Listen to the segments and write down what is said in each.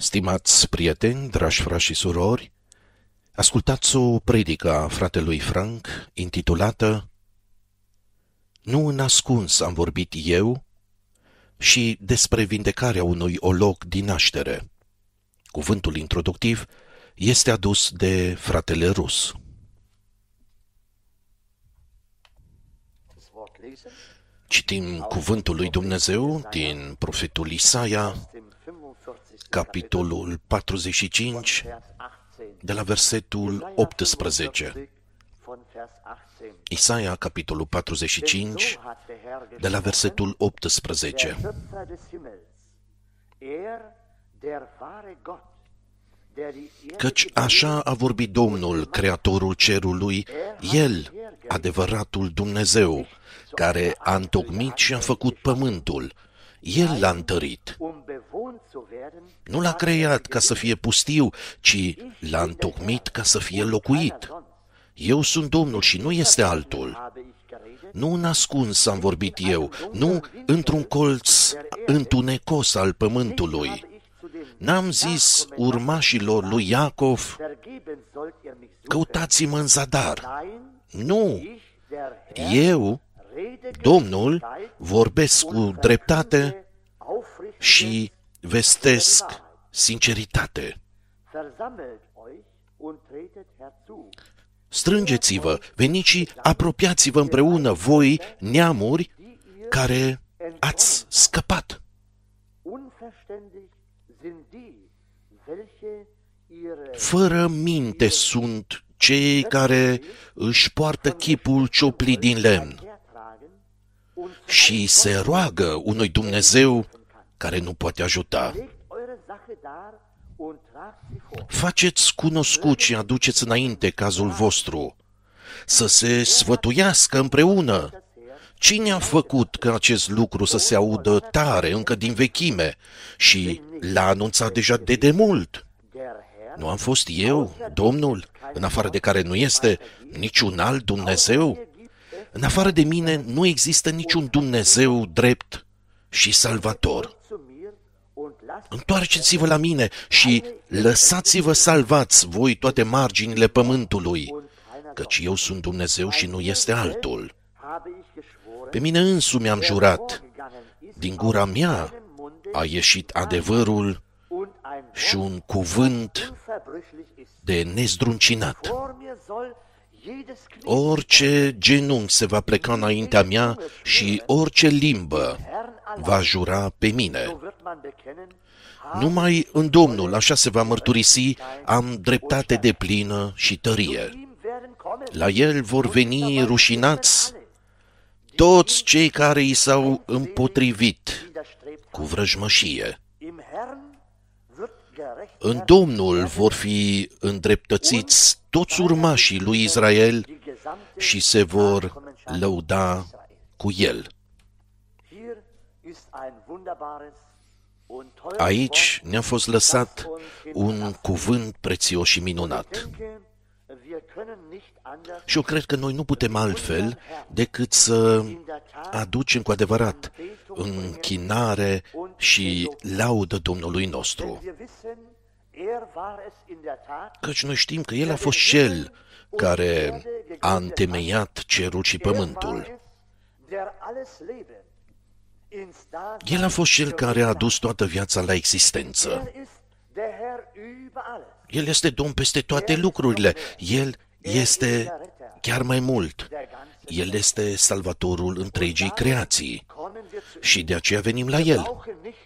Stimați prieteni, dragi frați și surori, ascultați o predică a fratelui Frank intitulată Nu în ascuns am vorbit eu și despre vindecarea unui olog din naștere. Cuvântul introductiv este adus de fratele Rus. Citim cuvântul lui Dumnezeu din profetul Isaia, capitolul 45, de la versetul 18. Isaia, capitolul 45, de la versetul 18. Căci așa a vorbit Domnul, Creatorul cerului, El, adevăratul Dumnezeu, care a întocmit și a făcut pământul. El l-a întărit. Nu l-a creat ca să fie pustiu, ci l-a întocmit ca să fie locuit. Eu sunt Domnul și nu este altul. Nu în ascuns am vorbit eu, nu într-un colț întunecos al pământului. N-am zis urmașilor lui Iacov, căutați-mă în zadar. Nu, eu, Domnul, vorbesc cu dreptate și vestesc sinceritate. Strângeți-vă, veniți și apropiați-vă împreună, voi, neamuri, care ați scăpat. Fără minte sunt cei care își poartă chipul cioplit din lemn și se roagă unui Dumnezeu care nu poate ajuta. Faceți cunoscut și aduceți înainte cazul vostru, să se sfătuiască împreună. Cine a făcut ca acest lucru să se audă tare încă din vechime și l-a anunțat deja de demult? Nu am fost eu, Domnul, în afară de care nu este niciun alt Dumnezeu? În afară de mine nu există niciun Dumnezeu drept și salvator. Întoarceți-vă la mine și lăsați-vă salvați voi toate marginile pământului, căci eu sunt Dumnezeu și nu este altul. Pe mine însumi am jurat, din gura mea a ieșit adevărul și un cuvânt de nezdruncinat. Orice genunchi se va pleca înaintea mea și orice limbă va jura pe mine. Numai în Domnul, așa se va mărturisi, am dreptate deplină și tărie. La El vor veni rușinați toți cei care i s-au împotrivit cu vrăjmășie. În Domnul vor fi îndreptățiți toți urmașii lui Israel și se vor lăuda cu El. Aici ne-a fost lăsat un cuvânt prețios și minunat. Și eu cred că noi nu putem altfel decât să aducem cu adevărat închinare și laudă Domnului nostru. Căci noi știm că El a fost Cel care a întemeiat cerul și pământul. El a fost Cel care a adus toată viața la existență. El este Domn peste toate lucrurile. El este chiar mai mult. El este Salvatorul întregii creații. Și de aceea venim la El.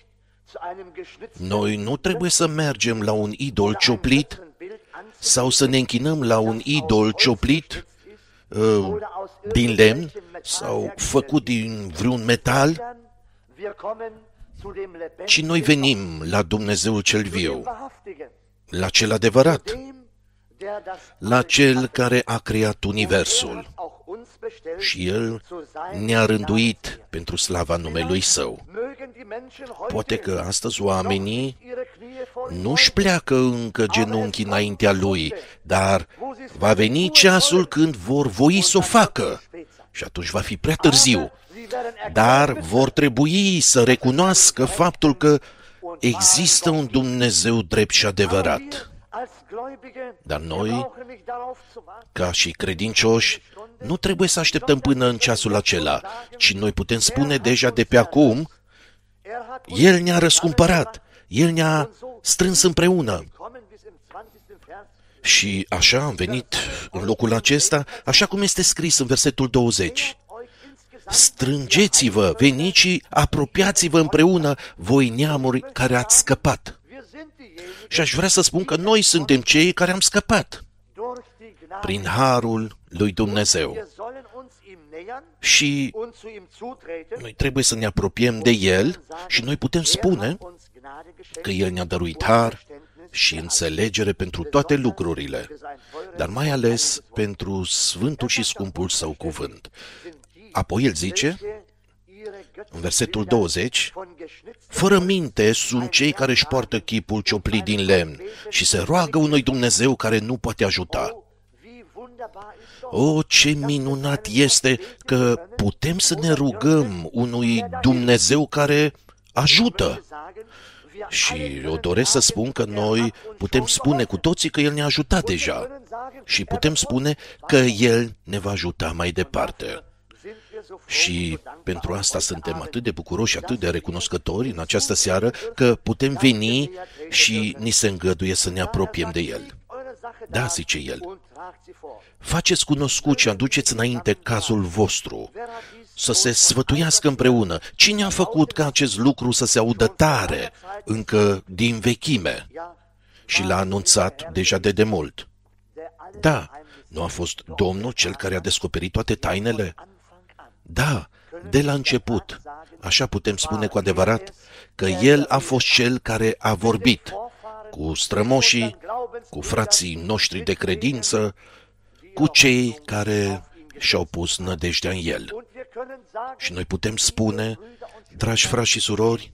Noi nu trebuie să mergem la un idol cioplit sau să ne închinăm la un idol cioplit din lemn sau făcut din vreun metal, ci noi venim la Dumnezeul cel viu, la cel adevărat, la Cel care a creat universul. Și El ne-a rânduit pentru slava numelui Său. Poate că astăzi oamenii nu-și pleacă încă genunchii înaintea Lui, dar va veni ceasul când vor voi să o facă și atunci va fi prea târziu. Dar vor trebui să recunoască faptul că există un Dumnezeu drept și adevărat. Dar noi, ca și credincioși, nu trebuie să așteptăm până în ceasul acela, ci noi putem spune deja de pe acum, El ne-a răscumpărat, El ne-a strâns împreună. Și așa am venit în locul acesta, așa cum este scris în versetul 20. Strângeți-vă, veniți și apropiați-vă împreună, voi neamuri care ați scăpat. Și aș vrea să spun că noi suntem cei care am scăpat prin harul lui Dumnezeu. Și noi trebuie să ne apropiem de El și noi putem spune că El ne-a dăruit har și înțelegere pentru toate lucrurile, dar mai ales pentru sfântul și scumpul Său cuvânt. Apoi El zice, în versetul 20, fără minte sunt cei care își poartă chipul cioplit din lemn și se roagă unui Dumnezeu care nu poate ajuta. O, ce minunat este că putem să ne rugăm unui Dumnezeu care ajută. Și eu doresc să spun că noi putem spune cu toții că El ne-a ajutat deja și putem spune că El ne va ajuta mai departe. Și pentru asta suntem atât de bucuroși, atât de recunoscători în această seară că putem veni și ni se îngăduie să ne apropiem de El. Da, zice El, faceți cunoscut și aduceți înainte cazul vostru, să se sfătuiască împreună. Cine a făcut ca acest lucru să se audă tare, încă din vechime? Și l-a anunțat deja de demult. Da, nu a fost Domnul cel care a descoperit toate tainele? Da, de la început. Așa putem spune cu adevărat că El a fost Cel care a vorbit cu strămoșii, cu frații noștri de credință, cu cei care și-au pus nădejdea în El. Și noi putem spune, dragi frați și surori,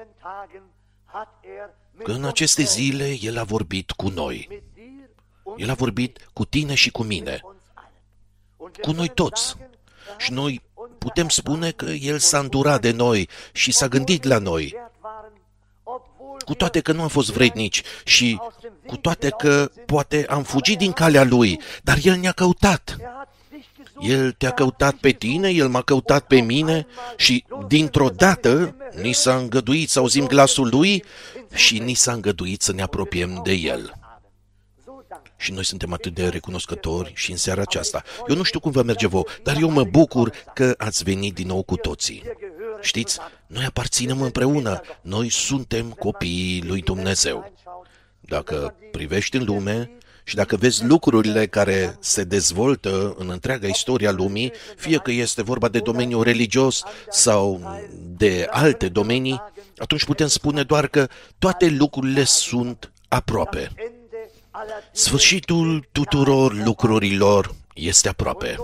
că în aceste zile El a vorbit cu noi. El a vorbit cu tine și cu mine, cu noi toți. Și noi putem spune că El s-a îndurat de noi și s-a gândit la noi, cu toate că nu am fost vrednici și cu toate că poate am fugit din calea Lui, dar El ne-a căutat. El te-a căutat pe tine, El m-a căutat pe mine și dintr-o dată ni s-a îngăduit să auzim glasul Lui și ni s-a îngăduit să ne apropiem de El. Și noi suntem atât de recunoscători și în seara aceasta. Eu nu știu cum vă merge vouă, dar eu mă bucur că ați venit din nou cu toții. Știți, noi aparținem împreună, noi suntem copiii lui Dumnezeu. Dacă privești în lume și dacă vezi lucrurile care se dezvoltă în întreaga istoria lumii, fie că este vorba de domeniul religios sau de alte domenii, atunci putem spune doar că toate lucrurile sunt aproape. Sfârșitul tuturor lucrurilor este aproape.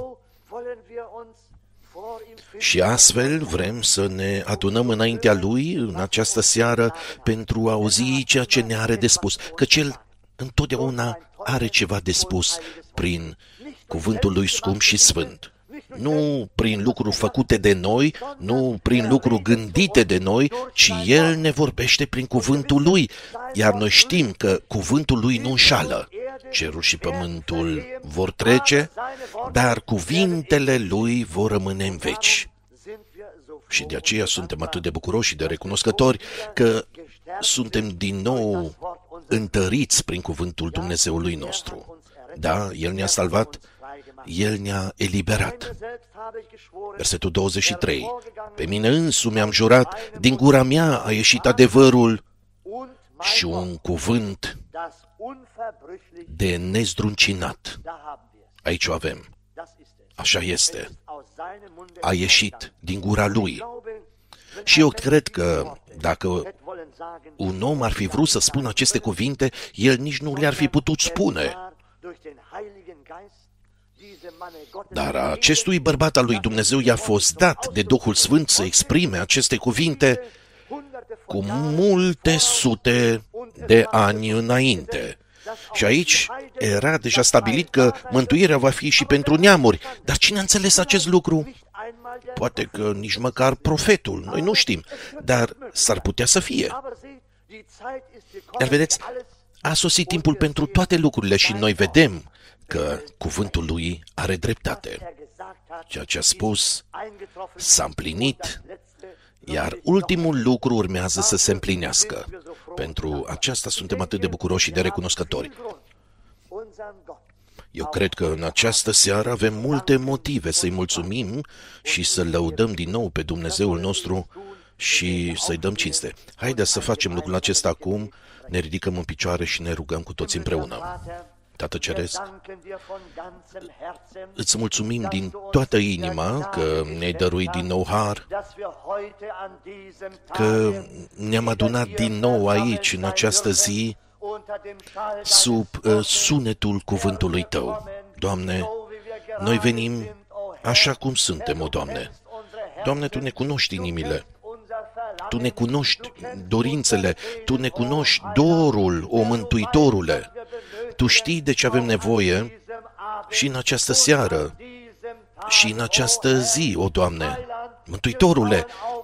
Și astfel vrem să ne adunăm înaintea Lui în această seară pentru a auzi ceea ce ne are de spus, căci El întotdeauna are ceva de spus prin cuvântul Lui scump și sfânt. Nu prin lucruri făcute de noi, nu prin lucruri gândite de noi, ci El ne vorbește prin cuvântul Lui, iar noi știm că cuvântul Lui nu înșală. Cerul și pământul vor trece, dar cuvintele Lui vor rămâne în veci. Și de aceea suntem atât de bucuroși și de recunoscători că suntem din nou întăriți prin cuvântul Dumnezeului nostru. Da, El ne-a salvat, El ne-a eliberat. Versetul 23. Pe mine însumi am jurat, din gura mea a ieșit adevărul și un cuvânt de nezdruncinat. Aici o avem. Așa este. A ieșit din gura Lui. Și eu cred că dacă un om ar fi vrut să spună aceste cuvinte, el nici nu le-ar fi putut spune. Dar acestui bărbat al lui Dumnezeu i-a fost dat de Duhul Sfânt să exprime aceste cuvinte cu multe sute de ani înainte. Și aici era deja stabilit că mântuirea va fi și pentru neamuri. Dar cine a înțeles acest lucru? Poate că nici măcar profetul, noi nu știm, dar s-ar putea să fie. Dar vedeți, a sosit timpul pentru toate lucrurile și noi vedem că cuvântul lui are dreptate. Ceea ce a spus s-a împlinit, iar ultimul lucru urmează să se împlinească. Pentru aceasta suntem atât de bucuroși și de recunoscători. Eu cred că în această seară avem multe motive să-i mulțumim și să lăudăm din nou pe Dumnezeul nostru și să-i dăm cinste. Haideți să facem lucrul acesta acum, ne ridicăm în picioare și ne rugăm cu toți împreună. Tată Ceresc, îți mulțumim din toată inima că ne-ai dăruit din nou har, că ne-am adunat din nou aici, în această zi, sub sunetul cuvântului Tău. Doamne, noi venim așa cum suntem, o Doamne. Doamne, Tu ne cunoști inimile, Tu ne cunoști dorințele, Tu ne cunoști dorul, o Mântuitorule. Tu știi de ce avem nevoie și în această seară și în această zi, o Doamne. Mântuitorule,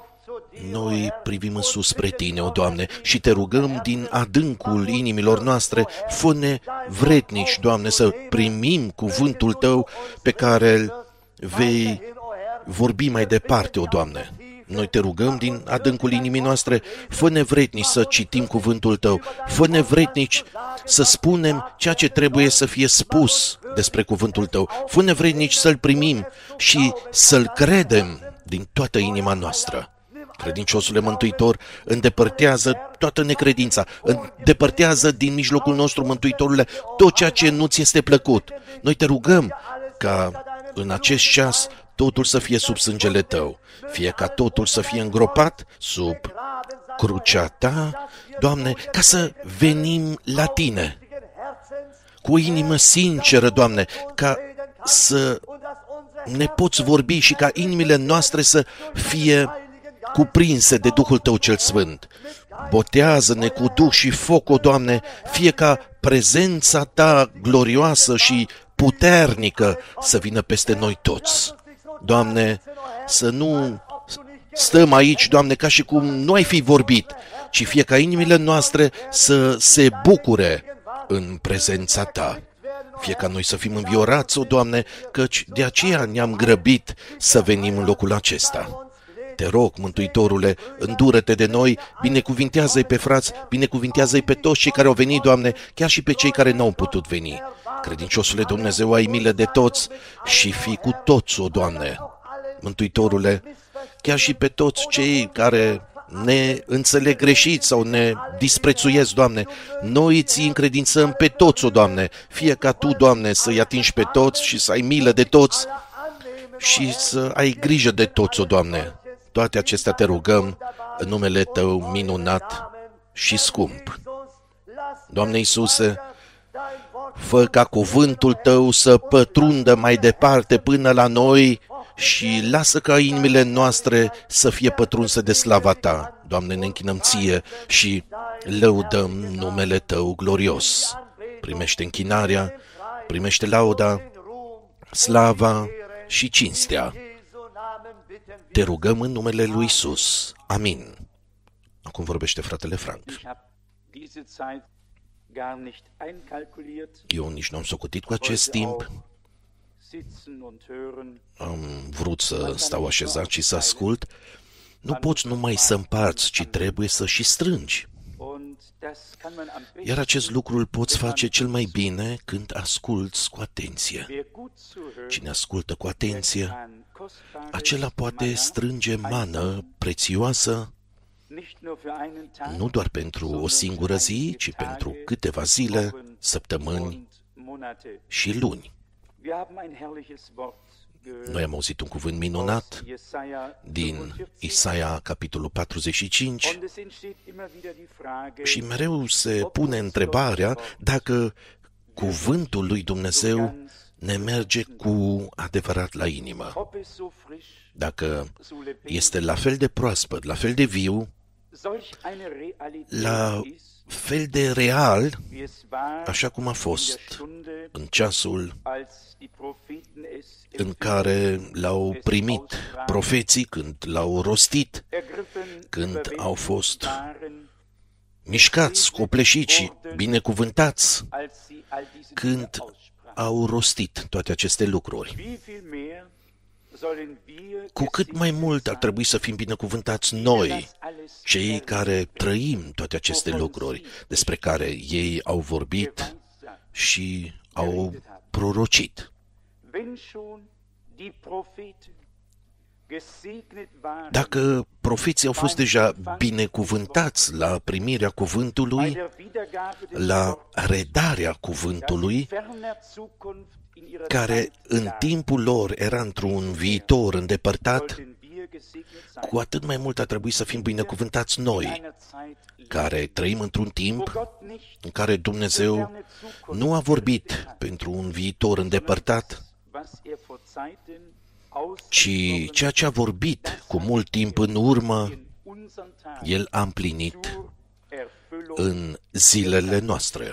noi privim în sus spre Tine, o Doamne, și Te rugăm din adâncul inimilor noastre, fă-ne vrednici, Doamne, să primim cuvântul Tău pe care îl vei vorbi mai departe, o Doamne. Noi Te rugăm din adâncul inimii noastre, fă-ne vrednici să citim cuvântul Tău, fă-ne vrednici să spunem ceea ce trebuie să fie spus despre cuvântul Tău, fă-ne vrednici să-L primim și să-L credem din toată inima noastră. Credinciosule Mântuitor, îndepărtează toată necredința, îndepărtează din mijlocul nostru, Mântuitorule, tot ceea ce nu-ți este plăcut. Noi Te rugăm ca în acest ceas totul să fie sub sângele Tău, fie ca totul să fie îngropat sub crucea Ta, Doamne, ca să venim la Tine cu o inimă sinceră, Doamne, ca să ne poți vorbi și ca inimile noastre să fie cuprinse de Duhul Tău cel Sfânt. Botează-ne cu Duh și foc, o Doamne, fie ca prezența Ta glorioasă și puternică să vină peste noi toți. Doamne, să nu stăm aici, Doamne, ca și cum nu ai fi vorbit, ci fie ca inimile noastre să se bucure în prezența Ta. Fie ca noi să fim înviorați, o Doamne, căci de aceea ne-am grăbit să venim în locul acesta. Te rog, Mântuitorule, îndură-te de noi, binecuvintează-i pe frați, binecuvintează-i pe toți cei care au venit, Doamne, chiar și pe cei care n-au putut veni. Credinciosule Dumnezeu, ai milă de toți și fii cu toți, o Doamne. Mântuitorule, chiar și pe toți cei care ne înțeleg greșit sau ne disprețuiesc, Doamne, noi Ți încredințăm pe toți, o Doamne, fie ca Tu, Doamne, să-i atingi pe toți și să ai milă de toți și să ai grijă de toți, o Doamne. Toate acestea Te rugăm în numele Tău minunat și scump. Doamne Iisuse, fă ca cuvântul Tău să pătrundă mai departe până la noi și lasă ca inimile noastre să fie pătrunse de slava Ta. Doamne, ne închinăm Ție și lăudăm numele Tău glorios. Primește închinarea, primește lauda, slava și cinstea. Te rugăm în numele lui Iisus. Amin. Acum vorbește fratele Frank. Eu nici nu am socotit cu acest timp. Am vrut să stau așezat și să ascult. Nu poți numai să împarți, ci trebuie să și strângi. Iar acest lucru îl poți face cel mai bine când asculți cu atenție. Cine ascultă cu atenție, acela poate strânge mană prețioasă, nu doar pentru o singură zi, ci pentru câteva zile, săptămâni și luni. Noi am auzit un cuvânt minunat din Isaia, capitolul 45, și mereu se pune întrebarea dacă cuvântul lui Dumnezeu ne merge cu adevărat la inimă. Dacă este la fel de proaspăt, la fel de viu, la fel de real, așa cum a fost în ceasul în care l-au primit profeții, când l-au rostit, când au fost mișcați, copleșiți și binecuvântați când au rostit toate aceste lucruri. Cu cât mai mult ar trebui să fim binecuvântați noi, cei care trăim toate aceste lucruri despre care ei au vorbit și au prorocit. Dacă profeții au fost deja binecuvântați la primirea cuvântului, la redarea cuvântului, care în timpul lor era într-un viitor îndepărtat, cu atât mai mult ar trebui să fim binecuvântați noi, care trăim într-un timp în care Dumnezeu nu a vorbit pentru un viitor îndepărtat, ci ceea ce a vorbit cu mult timp în urmă, El a împlinit în zilele noastre.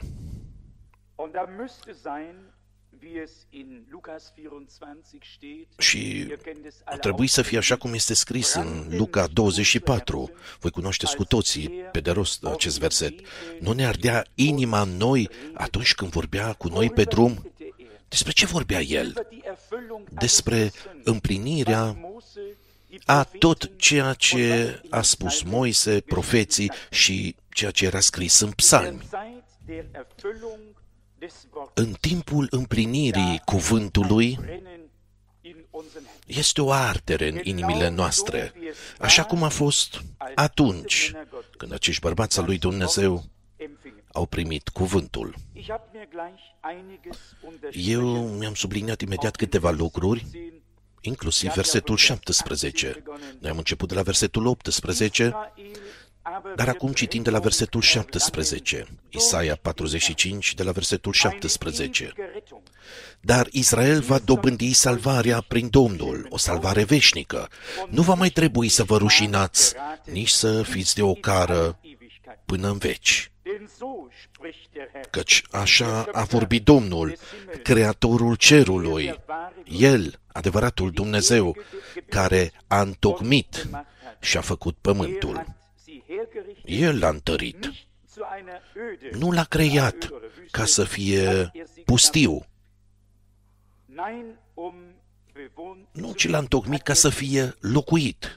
Și ar trebui să fie așa cum este scris în Luca 24. Voi cunoașteți cu toții pe de rost acest verset. Nu ne ardea inima în noi atunci când vorbea cu noi pe drum? Despre ce vorbea el? Despre împlinirea a tot ceea ce a spus Moise, profeții și ceea ce era scris în psalmi. În timpul împlinirii cuvântului este o ardere în inimile noastre, așa cum a fost atunci când acești bărbați al lui Dumnezeu au primit cuvântul. Eu mi-am subliniat imediat câteva lucruri, inclusiv versetul 17. Noi am început de la versetul 18, dar acum citim de la versetul 17, Isaia 45, de la versetul 17. Dar Israel va dobândi salvarea prin Domnul, o salvare veșnică. Nu va mai trebui să vă rușinați, nici să fiți de ocară până în veci. Căci așa a vorbit Domnul, Creatorul cerului, El, adevăratul Dumnezeu, care a întocmit și a făcut pământul. El l-a întărit. Nu l-a creat ca să fie pustiu. Nu, ci l-a întocmit ca să fie locuit.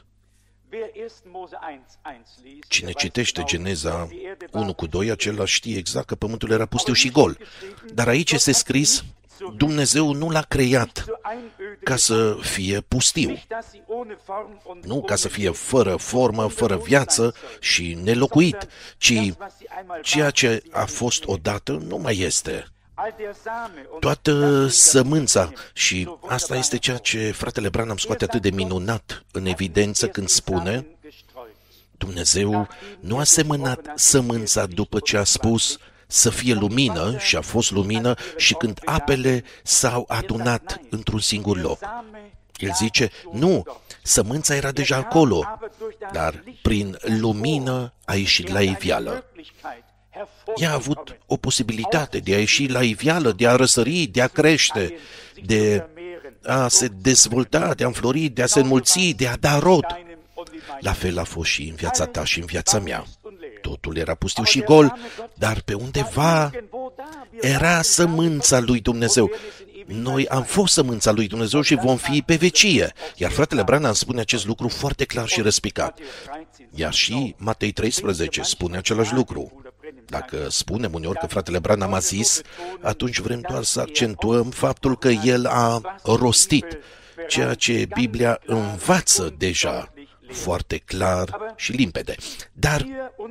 Cine citește Geneza 1:2, acela știe exact că pământul era pustiu și gol. Dar aici este scris, Dumnezeu nu l-a creat ca să fie pustiu. Nu ca să fie fără formă, fără viață și nelocuit, ci ceea ce a fost odată nu mai este. Toată sămânța, și asta este ceea ce fratele Branham scoate atât de minunat în evidență când spune, Dumnezeu nu a semănat sămânța după ce a spus să fie lumină și a fost lumină și când apele s-au adunat într-un singur loc. El zice, nu, sămânța era deja acolo, dar prin lumină a ieșit la iveală. Ea a avut o posibilitate de a ieși la iveală, de a răsări, de a crește, de a se dezvolta, de a înflori, de a se înmulți, de a da rod. La fel a fost și în viața ta și în viața mea. Totul era pustiu și gol, dar pe undeva era sămânța lui Dumnezeu. Noi am fost sămânța lui Dumnezeu și vom fi pe vecie. Iar fratele Branham spune acest lucru foarte clar și răspicat. Iar și Matei 13 spune același lucru. Dacă spunem uneori că fratele Branham a zis, atunci vrem doar să accentuăm faptul că el a rostit ceea ce Biblia învață deja foarte clar și limpede. Dar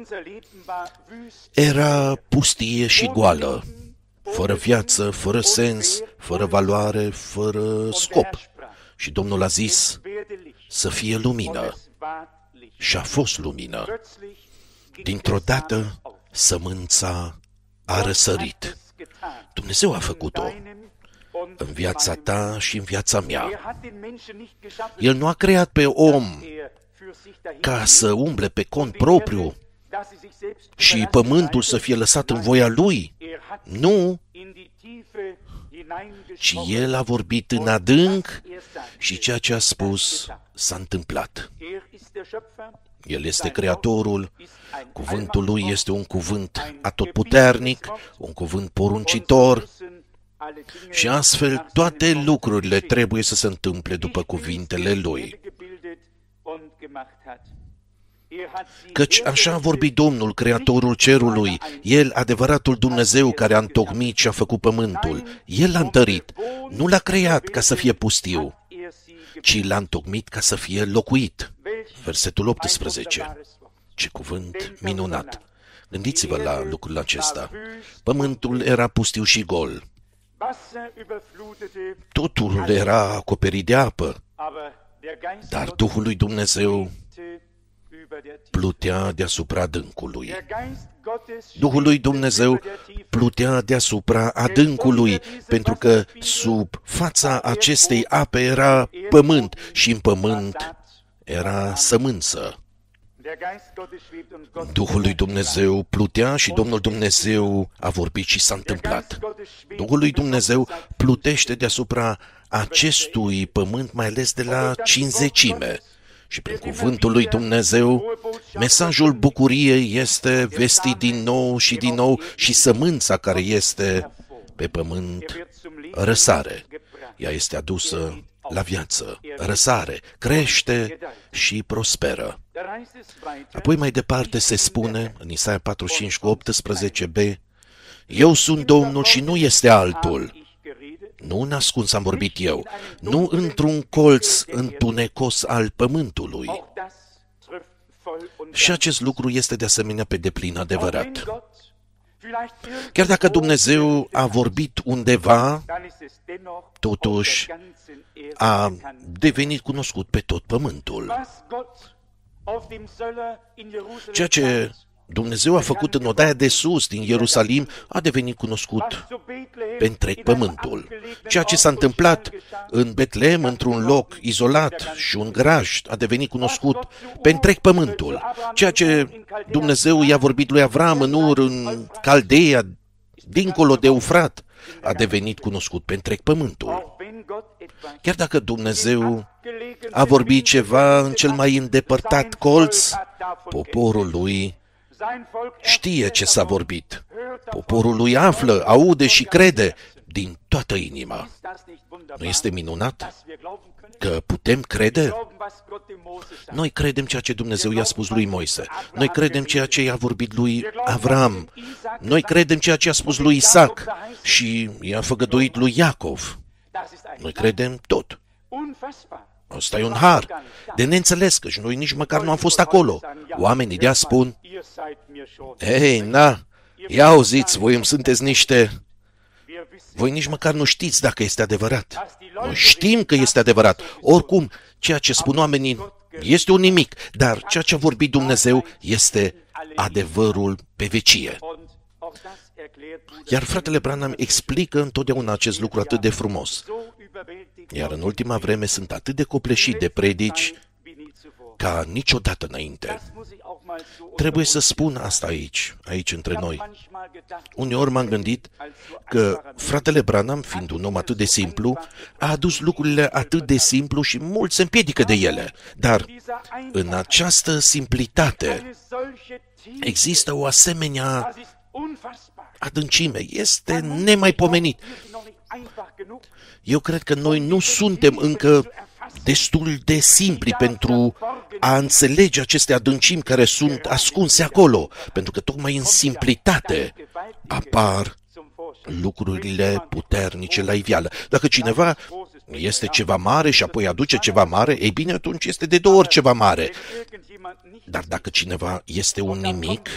era pustie și goală, fără viață, fără sens, fără valoare, fără scop. Și Domnul a zis să fie lumină. Și a fost lumină. Dintr-o dată, sămânța a răsărit. Dumnezeu a făcut-o în viața ta și în viața mea. El nu a creat pe om ca să umble pe cont propriu și pământul să fie lăsat în voia lui. Nu, ci El a vorbit în adânc și ceea ce a spus s-a întâmplat. El este Creatorul, cuvântul Lui este un cuvânt atotputernic, un cuvânt poruncitor și astfel toate lucrurile trebuie să se întâmple după cuvintele Lui. Căci așa a vorbit Domnul, Creatorul cerului, El, adevăratul Dumnezeu care a întocmit și a făcut pământul. El l-a întărit, nu l-a creat ca să fie pustiu, ci l-a întocmit ca să fie locuit. Versetul 18. Ce cuvânt minunat! Gândiți-vă la lucrul acesta. Pământul era pustiu și gol. Totul era acoperit de apă, dar Duhul lui Dumnezeu plutea deasupra adâncului. Duhul lui Dumnezeu plutea deasupra adâncului, pentru că sub fața acestei ape era pământ și în pământ era sămânță. Duhul lui Dumnezeu plutea și Domnul Dumnezeu a vorbit și s-a întâmplat. Duhul lui Dumnezeu plutește deasupra acestui pământ, mai ales de la cinzecime. Și prin cuvântul lui Dumnezeu, mesajul bucuriei este vestit din nou și din nou și sămânța care este pe pământ răsare. Ea este adusă la viață, răsare, crește și prosperă. Apoi mai departe se spune, în Isaia 45:18b, Eu sunt Domnul și nu este altul. Nu în ascuns am vorbit eu, nu într-un colț întunecos al pământului. Și acest lucru este de asemenea pe deplin adevărat. Chiar dacă Dumnezeu a vorbit undeva, totuși a devenit cunoscut pe tot pământul. Ceea ce Dumnezeu a făcut în odaia de sus din Ierusalim a devenit cunoscut pe întreg pământul. Ceea ce s-a întâmplat în Betlehem, într-un loc izolat și un grajd, a devenit cunoscut pe întreg pământul. Ceea ce Dumnezeu i-a vorbit lui Avram în Ur, în Caldeia, dincolo de Eufrat, a devenit cunoscut pe întreg pământul. Chiar dacă Dumnezeu a vorbit ceva în cel mai îndepărtat colț, poporul lui știe ce s-a vorbit. Poporul lui află, aude și crede din toată inima. Nu este minunat că putem crede? Noi credem ceea ce Dumnezeu i-a spus lui Moise. Noi credem ceea ce i-a vorbit lui Avram. Noi credem ceea ce a spus lui Isaac și i-a făgăduit lui Iacov. Noi credem tot. Asta e un har de neînțeles, că și noi nici măcar nu am fost acolo. Oamenii de-a spun, Ei, ia auziți, voi îmi sunteți niște... Voi nici măcar nu știți dacă este adevărat. Noi știm că este adevărat. Oricum, ceea ce spun oamenii este un nimic, dar ceea ce a vorbit Dumnezeu este adevărul pe vecie. Iar fratele Branham explică întotdeauna acest lucru atât de frumos. Iar în ultima vreme sunt atât de copleșit de predici ca niciodată înainte. Trebuie să spun asta aici între noi. Uneori m-am gândit că fratele Branham, fiind un om atât de simplu, a adus lucrurile atât de simplu și mulți se împiedică de ele. Dar în această simplitate există o asemenea adâncime. Este nemaipomenit. Eu cred că noi nu suntem încă destul de simpli pentru a înțelege aceste adâncimi care sunt ascunse acolo, pentru că tocmai în simplitate apar lucrurile puternice la iveală. Dacă cineva este ceva mare și apoi aduce ceva mare, ei bine, atunci este de 2 ori ceva mare. Dar dacă cineva este un nimic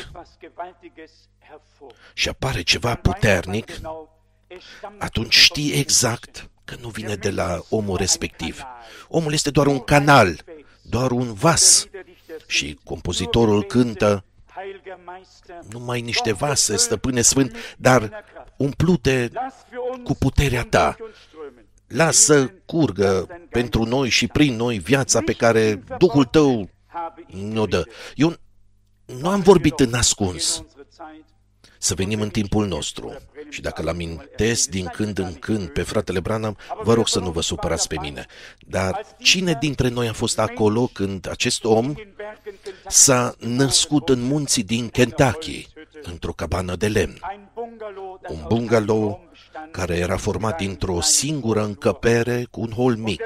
și apare ceva puternic, atunci știi exact că nu vine de la omul respectiv. Omul este doar un canal, doar un vas. Și compozitorul cântă, numai niște vase, stăpâne sfânt, dar umplute cu puterea ta. Lasă curgă pentru noi și prin noi viața pe care Duhul tău ne-o dă. Eu nu am vorbit în ascuns. să venim în timpul nostru. Și dacă îl amintesc din când în când pe fratele Branham, vă rog să nu vă supărați pe mine. Dar cine dintre noi a fost acolo când acest om s-a născut în munții din Kentucky, într-o cabană de lemn? Un bungalow care era format dintr-o singură încăpere cu un hol mic.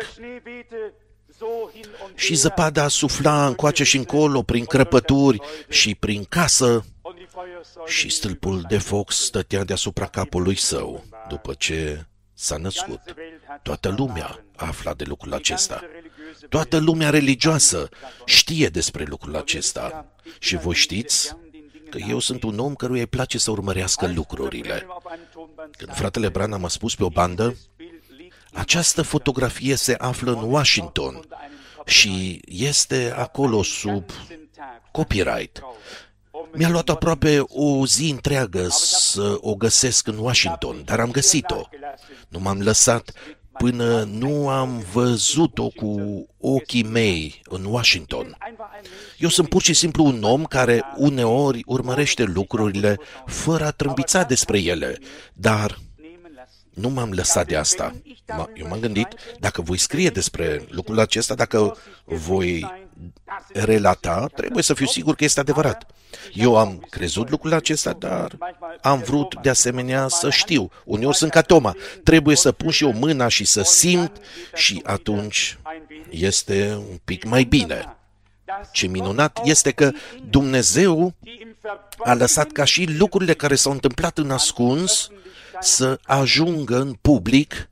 Și zăpada sufla încoace și încolo prin crăpături și prin casă și stâlpul de foc stătea deasupra capului său după ce s-a născut. Toată lumea afla de lucrul acesta. Toată lumea religioasă știe despre lucrul acesta. Și voi știți că eu sunt un om căruia îi place să urmărească lucrurile. Când fratele Branham a spus pe o bandă, această fotografie se află în Washington și este acolo sub copyright. Mi-a luat aproape o zi întreagă să o găsesc în Washington, dar am găsit-o. Nu m-am lăsat până nu am văzut-o cu ochii mei în Washington. Eu sunt pur și simplu un om care uneori urmărește lucrurile fără a trâmbița despre ele, dar nu m-am lăsat de asta. Eu m-am gândit, dacă voi scrie despre lucrul acesta, dacă voi relata, trebuie să fiu sigur că este adevărat. Eu am crezut lucrul acesta, dar am vrut de asemenea să știu. Uneori sunt ca Toma, trebuie să pun și eu mâna și să simt și atunci este un pic mai bine. Ce minunat este că Dumnezeu a lăsat ca și lucrurile care s-au întâmplat în ascuns să ajungă în public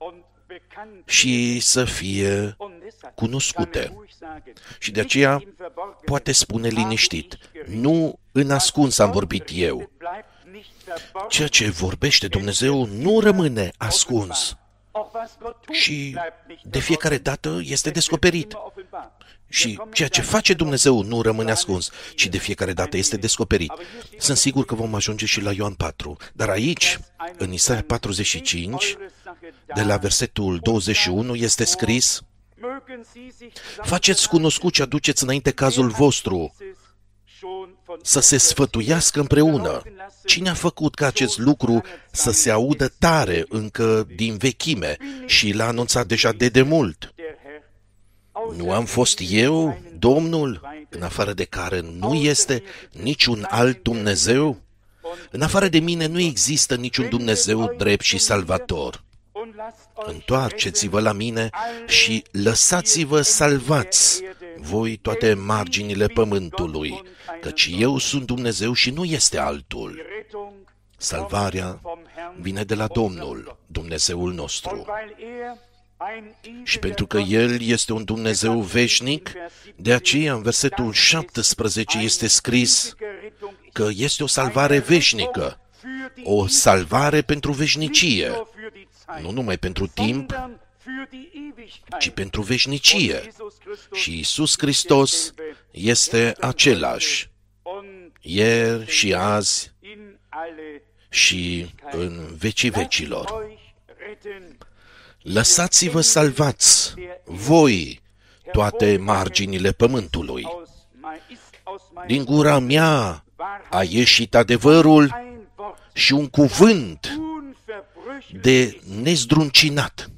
și să fie cunoscute. Și de aceea poate spune liniștit, nu în ascuns am vorbit eu. Ceea ce vorbește Dumnezeu nu rămâne ascuns. Și de fiecare dată este descoperit. Și ceea ce face Dumnezeu nu rămâne ascuns, ci de fiecare dată este descoperit. Sunt sigur că vom ajunge și la Ioan 4. Dar aici, în Isaia 45, de la versetul 21, este scris: faceți cunoscut ce aduceți înainte cazul vostru, să se sfătuiască împreună. Cine a făcut ca acest lucru să se audă tare încă din vechime și l-a anunțat deja de demult? Nu am fost eu, Domnul, în afară de care nu este niciun alt Dumnezeu? În afară de mine nu există niciun Dumnezeu drept și salvator. Întoarceți-vă la mine și lăsați-vă salvați, voi toate marginile pământului, căci eu sunt Dumnezeu și nu este altul. Salvarea vine de la Domnul, Dumnezeul nostru. Și pentru că El este un Dumnezeu veșnic, de aceea în versetul 17 este scris că este o salvare veșnică, o salvare pentru veșnicie, nu numai pentru timp, ci pentru veșnicie. Și Iisus Hristos este același, ieri și azi și în vecii vecilor. Lăsați-vă salvați, voi, toate marginile pământului. Din gura mea a ieșit adevărul și un cuvânt de nezdruncinat.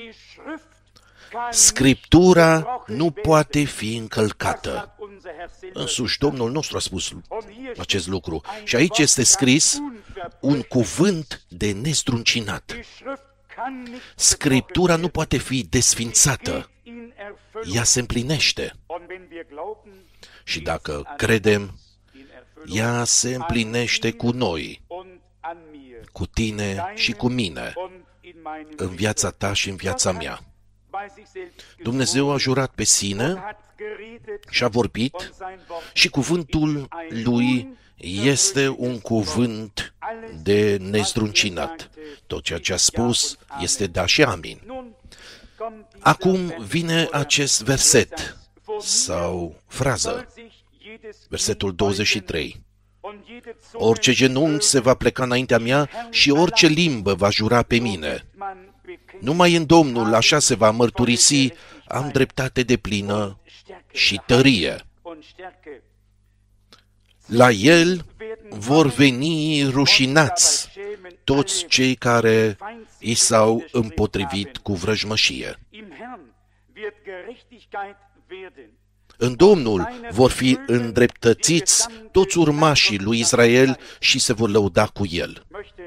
Scriptura nu poate fi încălcată. Însuși Domnul nostru a spus acest lucru. Și aici este scris un cuvânt de nezdruncinat. Scriptura nu poate fi desfințată. Ea se împlinește. Și dacă credem, ea se împlinește cu noi, cu tine și cu mine, în viața ta și în viața mea. Dumnezeu a jurat pe sine și a vorbit și cuvântul lui este un cuvânt de nezdruncinat. Tot ceea ce a spus este da și amin. Acum vine acest verset sau frază, versetul 23. Orice genunchi se va pleca înaintea mea și orice limbă va jura pe mine. Numai în Domnul așa se va mărturisi, am dreptate deplină și tărie. La El vor veni rușinați toți cei care i s-au împotrivit cu vrăjmășie. În Domnul vor fi îndreptățiți toți urmașii lui Israel și se vor lăuda cu El.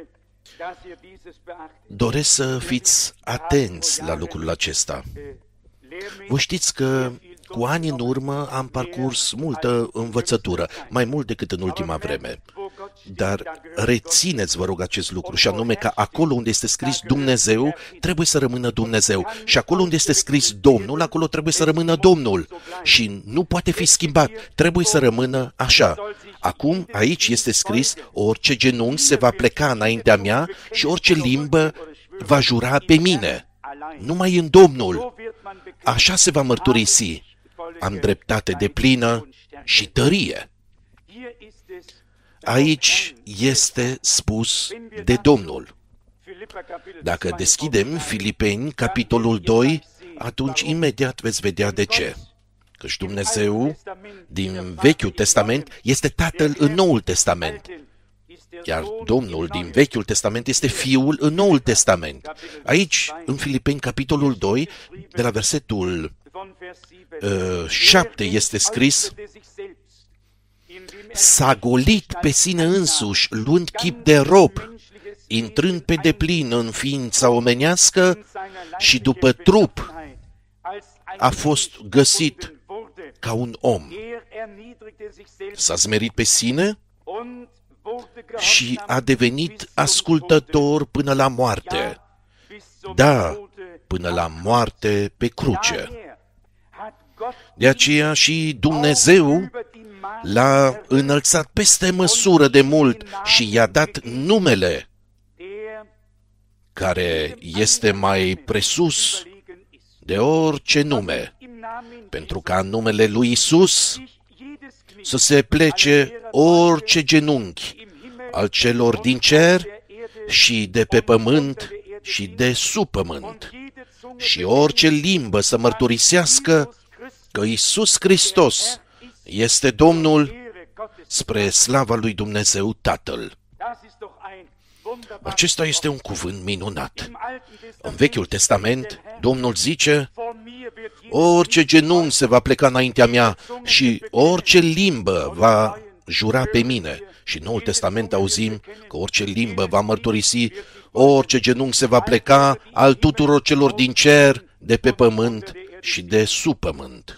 Doresc să fiți atenți la lucrul acesta. Vă știți că cu ani în urmă am parcurs multă învățătură, mai mult decât în ultima vreme. Dar rețineți, vă rog, acest lucru, și anume că acolo unde este scris Dumnezeu, trebuie să rămână Dumnezeu. Și acolo unde este scris Domnul, acolo trebuie să rămână Domnul. Și nu poate fi schimbat, trebuie să rămână așa. Acum, aici este scris, orice genunchi se va pleca înaintea mea și orice limbă va jura pe mine. Numai în Domnul. Așa se va mărturisi. Am dreptate deplină și tărie. Aici este spus de Domnul. Dacă deschidem Filipeni, capitolul 2, atunci imediat veți vedea de ce. Căci Dumnezeu din Vechiul Testament este Tatăl în Noul Testament. Iar Domnul din Vechiul Testament este Fiul în Noul Testament. Aici, în Filipeni, capitolul 2, de la versetul 7 este scris: s-a golit pe sine însuși, luând chip de rob, intrând pe deplin în ființa omenească și după trup a fost găsit ca un om. S-a smerit pe sine și a devenit ascultător până la moarte. Da, până la moarte pe cruce. De aceea și Dumnezeu l-a înălțat peste măsură de mult și i-a dat numele care este mai presus de orice nume, pentru ca în numele lui Isus să se plece orice genunchi al celor din cer și de pe pământ și de sub pământ, și orice limbă să mărturisească că Iisus Hristos este Domnul, spre slava lui Dumnezeu Tatăl. Acesta este un cuvânt minunat. În Vechiul Testament, Domnul zice: orice genunchi se va pleca înaintea mea și orice limbă va jura pe mine. Și în Noul Testament auzim că orice limbă va mărturisi, orice genunchi se va pleca al tuturor celor din cer, de pe pământ și de sub pământ.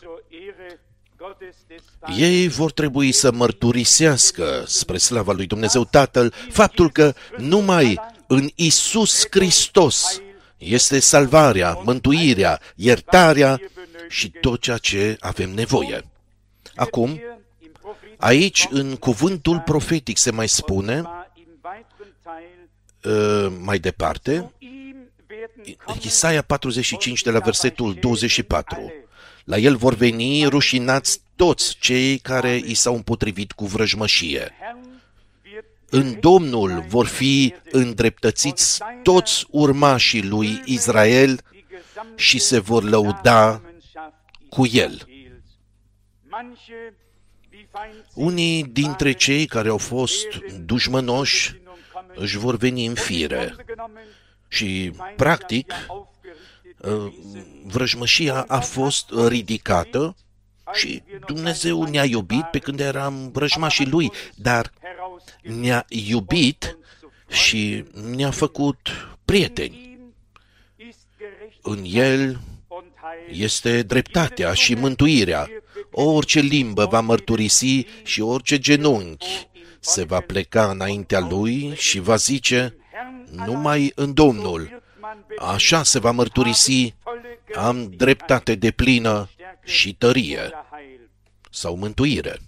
Ei vor trebui să mărturisească, spre slava lui Dumnezeu Tatăl, faptul că numai în Iisus Hristos este salvarea, mântuirea, iertarea și tot ceea ce avem nevoie. Acum, aici, în cuvântul profetic se mai spune, mai departe, Isaia 45 de la versetul 24. La el vor veni rușinați toți cei care i s-au împotrivit cu vrăjmășie. În Domnul vor fi îndreptățiți toți urmașii lui Israel și se vor lăuda cu el. Unii dintre cei care au fost dușmănoși își vor veni în fire și, practic, vrăjmășia a fost ridicată și Dumnezeu ne-a iubit pe când eram vrăjmașii Lui, dar ne-a iubit și ne-a făcut prieteni. În El este dreptatea și mântuirea. Orice limbă va mărturisi și orice genunchi se va pleca înaintea Lui și va zice: numai în Domnul. Așa se va mărturisi: am dreptate deplină și tărie sau mântuire.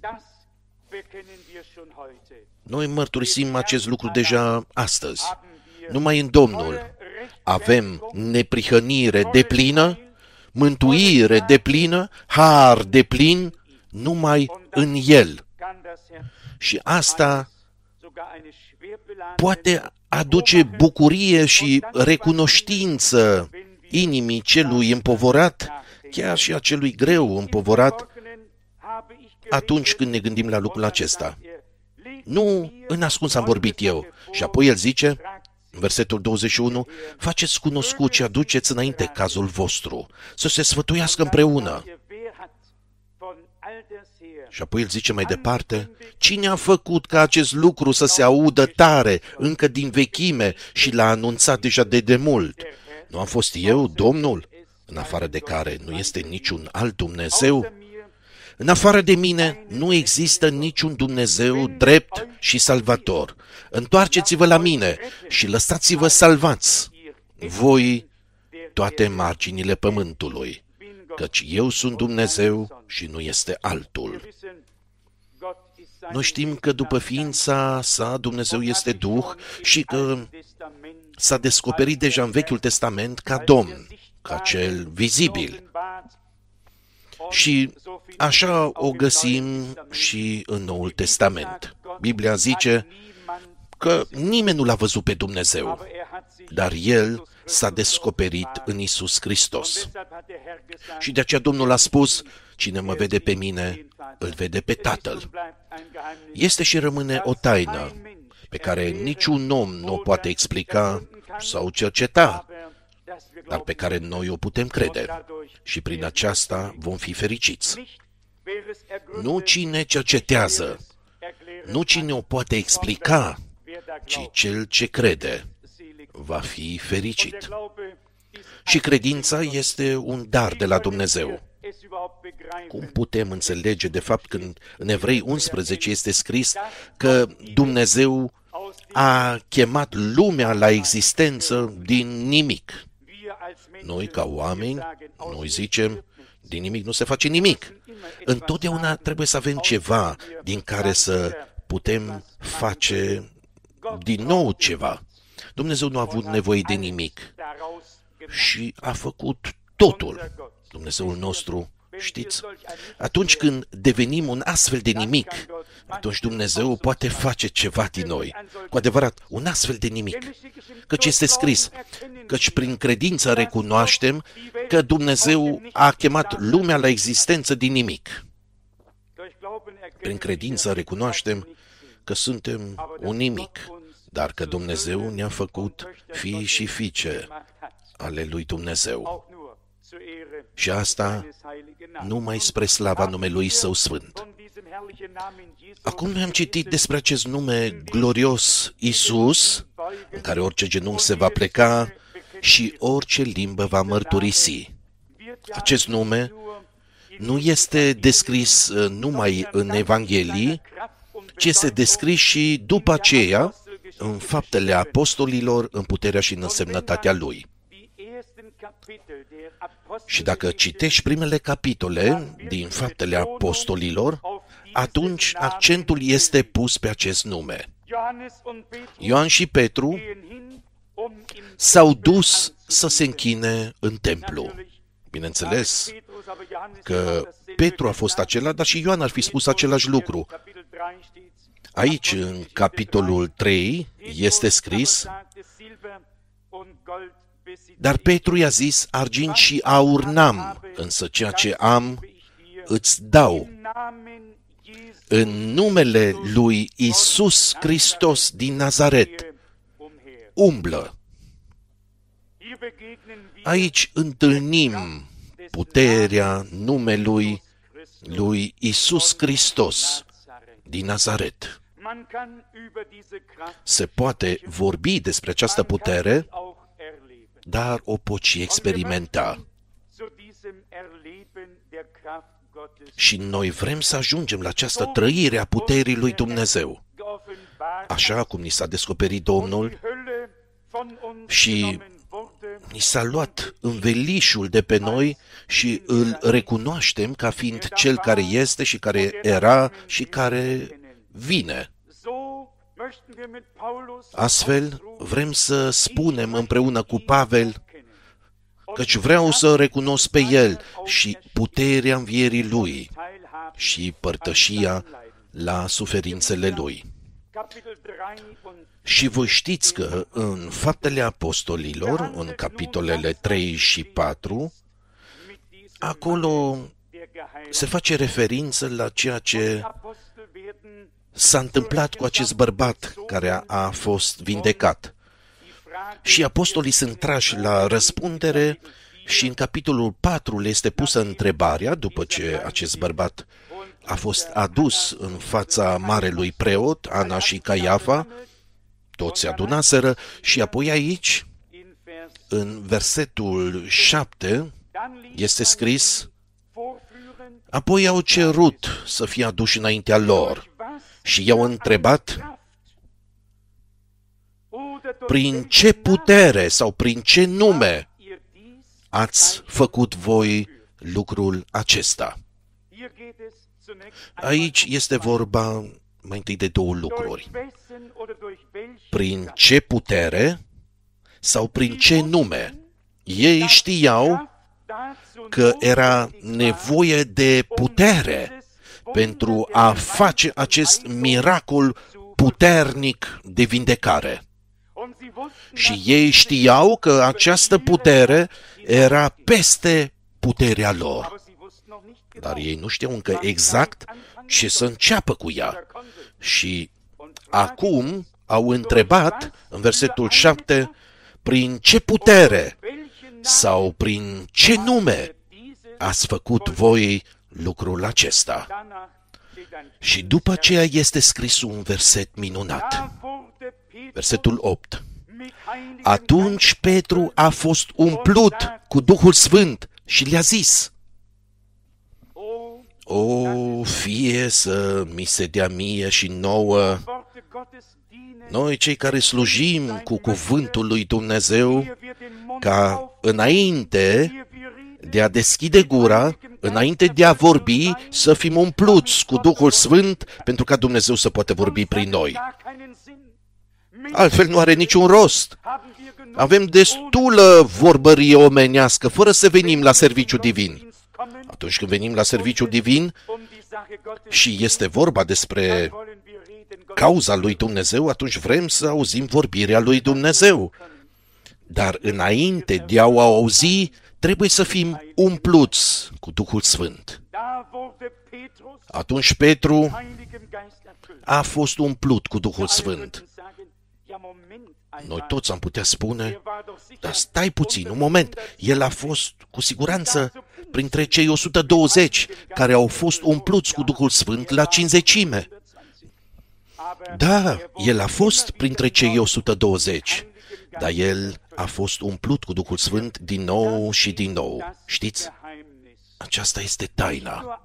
Noi mărturisim acest lucru deja astăzi. Numai în Domnul avem neprihănire deplină, mântuire deplină, har deplin, numai în El. Și asta poate aduce bucurie și recunoștință inimii celui împovorat, chiar și a celui greu împovorat, atunci când ne gândim la lucrul acesta. Nu în ascuns am vorbit eu. Și apoi el zice, în versetul 21, faceți cunoscut și aduceți înainte cazul vostru, să se sfătuiască împreună. Și apoi el zice mai departe, cine a făcut ca acest lucru să se audă tare, încă din vechime, și l-a anunțat deja de demult? Nu am fost eu, Domnul, în afară de care nu este niciun alt Dumnezeu? În afară de mine nu există niciun Dumnezeu drept și salvator. Întoarceți-vă la mine și lăsați-vă salvați, voi toate marginile pământului, căci eu sunt Dumnezeu și nu este altul. Noi știm că după ființa sa Dumnezeu este Duh și că s-a descoperit deja în Vechiul Testament ca Domn, ca cel vizibil. Și așa o găsim și în Noul Testament. Biblia zice că nimeni nu l-a văzut pe Dumnezeu, dar El s-a descoperit în Iisus Hristos. Și de aceea Domnul a spus, cine mă vede pe mine, îl vede pe Tatăl. Este și rămâne o taină pe care niciun om nu o poate explica sau cerceta, dar pe care noi o putem crede și prin aceasta vom fi fericiți. Nu cine cercetează, nu cine o poate explica, ci cel ce crede va fi fericit. Și credința este un dar de la Dumnezeu. Cum putem înțelege de fapt când în Evrei 11 este scris că Dumnezeu a chemat lumea la existență din nimic? Noi, ca oameni, noi zicem, din nimic nu se face nimic. Întotdeauna trebuie să avem ceva din care să putem face din nou ceva. Dumnezeu nu a avut nevoie de nimic și a făcut totul. Dumnezeul nostru, știți? Atunci când devenim un astfel de nimic, atunci Dumnezeu poate face ceva din noi. Cu adevărat, un astfel de nimic. Căci este scris, căci prin credință recunoaștem că Dumnezeu a chemat lumea la existență din nimic. Prin credință recunoaștem că suntem un nimic, dar că Dumnezeu ne-a făcut fii și fiice ale lui Dumnezeu. Și asta numai spre slava numelui Său Sfânt. Acum noi am citit despre acest nume glorios, Iisus, în care orice genunchi se va pleca și orice limbă va mărturisi. Acest nume nu este descris numai în Evanghelii, ci este descris și după aceea în Faptele Apostolilor, în puterea și în însemnătatea Lui. Și dacă citești primele capitole din Faptele Apostolilor, atunci accentul este pus pe acest nume. Ioan și Petru s-au dus să se închine în templu. Bineînțeles că Petru a fost acela, dar și Ioan ar fi spus același lucru. Aici, în capitolul 3, este scris, dar Petru i-a zis, argint și aur n-am, însă ceea ce am îți dau. În numele lui Iisus Hristos din Nazaret, umblă. Aici întâlnim puterea numelui lui Iisus Hristos din Nazaret. Se poate vorbi despre această putere, dar o poți și experimenta. Și noi vrem să ajungem la această trăire a puterii lui Dumnezeu. Așa cum ni s-a descoperit Domnul și ni s-a luat învelișul de pe noi și îl recunoaștem ca fiind Cel care este și care era și care vine. Astfel, vrem să spunem împreună cu Pavel, căci vreau să recunosc pe El și puterea învierii Lui și părtășia la suferințele Lui. Și voi știți că în Faptele Apostolilor, în capitolele 3 și 4, acolo se face referință la ceea ce s-a întâmplat cu acest bărbat care a fost vindecat. Și apostolii sunt trași la răspundere și în capitolul 4 le este pusă întrebarea, după ce acest bărbat a fost adus în fața marelui preot, Ana și Caiafa, toți se adunaseră, și apoi aici, în versetul 7, este scris: apoi au cerut să fie aduși înaintea lor și i-au întrebat: prin ce putere sau prin ce nume ați făcut voi lucrul acesta? Aici este vorba mai întâi de două lucruri. Prin ce putere sau prin ce nume? Ei știau că era nevoie de putere pentru a face acest miracol puternic de vindecare. Și ei știau că această putere era peste puterea lor. Dar ei nu știau încă exact ce să înceapă cu ea. Și acum au întrebat, în versetul 7, prin ce putere sau prin ce nume ați făcut voi lucrul acesta? Și după aceea este scris un verset minunat. Versetul 8. Atunci Petru a fost umplut cu Duhul Sfânt și le-a zis: o, fie să mi se dea mie și nouă, noi cei care slujim cu cuvântul lui Dumnezeu, ca înainte de a deschide gura, înainte de a vorbi, să fim umpluți cu Duhul Sfânt, pentru ca Dumnezeu să poată vorbi prin noi. Altfel nu are niciun rost. Avem destulă vorbărie omenească, fără să venim la serviciu divin. Atunci când venim la serviciu divin și este vorba despre cauza lui Dumnezeu, atunci vrem să auzim vorbirea lui Dumnezeu. Dar înainte de a o auzi, trebuie să fim umpluți cu Duhul Sfânt. Atunci Petru a fost umplut cu Duhul Sfânt. Noi toți am putea spune: dar stai puțin, un moment, el a fost cu siguranță printre cei 120 care au fost umpluți cu Duhul Sfânt la Cincizecime. Da, el a fost printre cei 120, dar el a fost umplut cu Duhul Sfânt din nou și din nou. Știți? Aceasta este taina.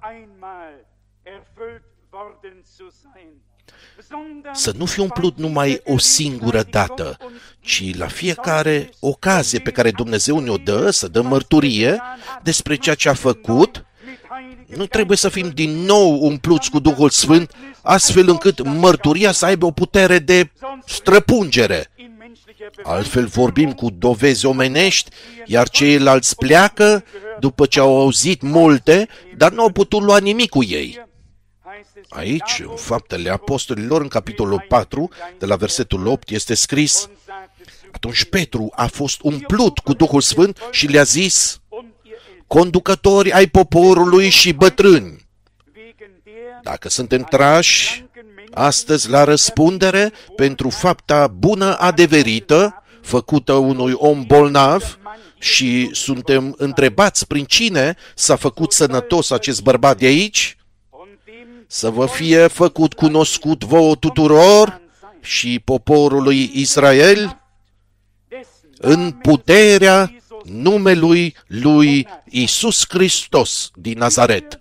Să nu fii umplut numai o singură dată, ci la fiecare ocazie pe care Dumnezeu ne-o dă, să dăm mărturie despre ceea ce a făcut. Nu trebuie să fim din nou umpluți cu Duhul Sfânt, astfel încât mărturia să aibă o putere de străpungere. Altfel vorbim cu dovezi omenești, iar ceilalți pleacă după ce au auzit multe, dar nu au putut lua nimic cu ei. Aici, în Faptele Apostolilor, în capitolul 4, de la versetul 8, este scris: atunci Petru a fost umplut cu Duhul Sfânt și le-a zis: conducători ai poporului și bătrâni, dacă suntem trași astăzi la răspundere pentru fapta bună adeverită făcută unui om bolnav și suntem întrebați prin cine s-a făcut sănătos acest bărbat de aici, să vă fie făcut cunoscut vouă tuturor și poporului Israel în puterea numelui lui Iisus Hristos din Nazaret.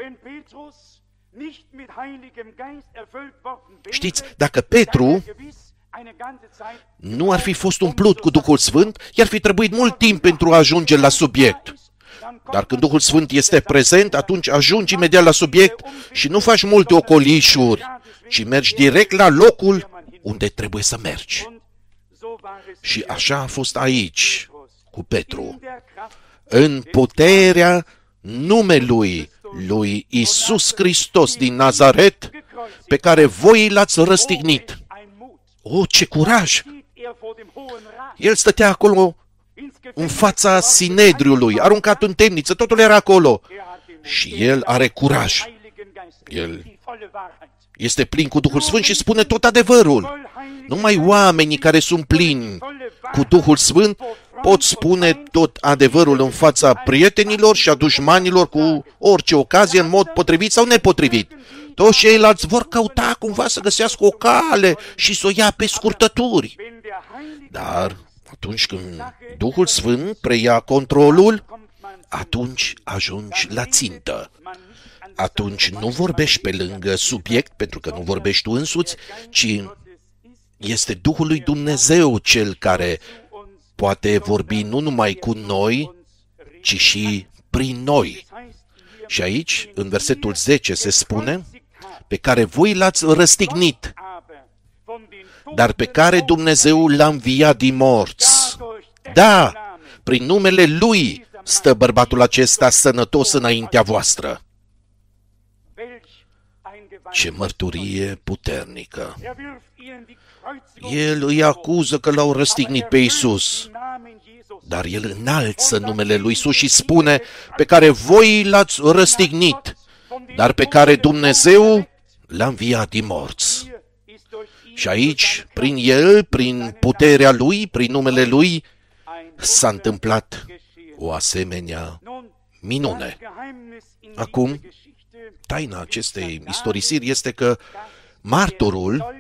Știți, dacă Petru nu ar fi fost umplut cu Duhul Sfânt, i-ar fi trebuit mult timp pentru a ajunge la subiect. Dar când Duhul Sfânt este prezent, atunci ajungi imediat la subiect și nu faci multe ocolișuri, ci mergi direct la locul unde trebuie să mergi. Și așa a fost aici cu Petru. În puterea numelui lui Iisus Hristos din Nazaret, pe care voi l-ați răstignit. O, ce curaj! El stătea acolo în fața Sinedriului, aruncat în temniță, totul era acolo. Și el are curaj. El este plin cu Duhul Sfânt și spune tot adevărul. Numai oamenii care sunt plini cu Duhul Sfânt pot spune tot adevărul în fața prietenilor și a dușmanilor cu orice ocazie, în mod potrivit sau nepotrivit. Toți ceilalți vor căuta cumva să găsească o cale și să o ia pe scurtături. Dar atunci când Duhul Sfânt preia controlul, atunci ajungi la țintă. Atunci nu vorbești pe lângă subiect, pentru că nu vorbești tu însuți, ci este Duhul lui Dumnezeu cel care poate vorbi nu numai cu noi, ci și prin noi. Și aici, în versetul 10, se spune, pe care voi l-ați răstignit, dar pe care Dumnezeu l-a înviat din morți. Da, prin numele Lui stă bărbatul acesta sănătos înaintea voastră. Ce mărturie puternică! El îi acuză că l-au răstignit pe Iisus, dar el înalță numele lui Iisus și spune, pe care voi l-ați răstignit, dar pe care Dumnezeu l-a înviat din morți. Și aici, prin el, prin puterea lui, prin numele lui, s-a întâmplat o asemenea minune. Acum, taina acestei istorisiri este că martorul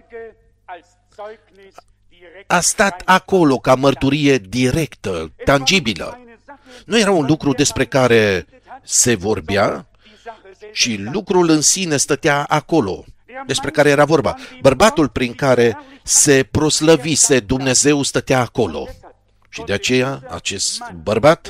a stat acolo ca mărturie directă, tangibilă. Nu era un lucru despre care se vorbea, ci lucrul în sine stătea acolo, despre care era vorba. Bărbatul prin care se proslăvise Dumnezeu stătea acolo. Și de aceea acest bărbat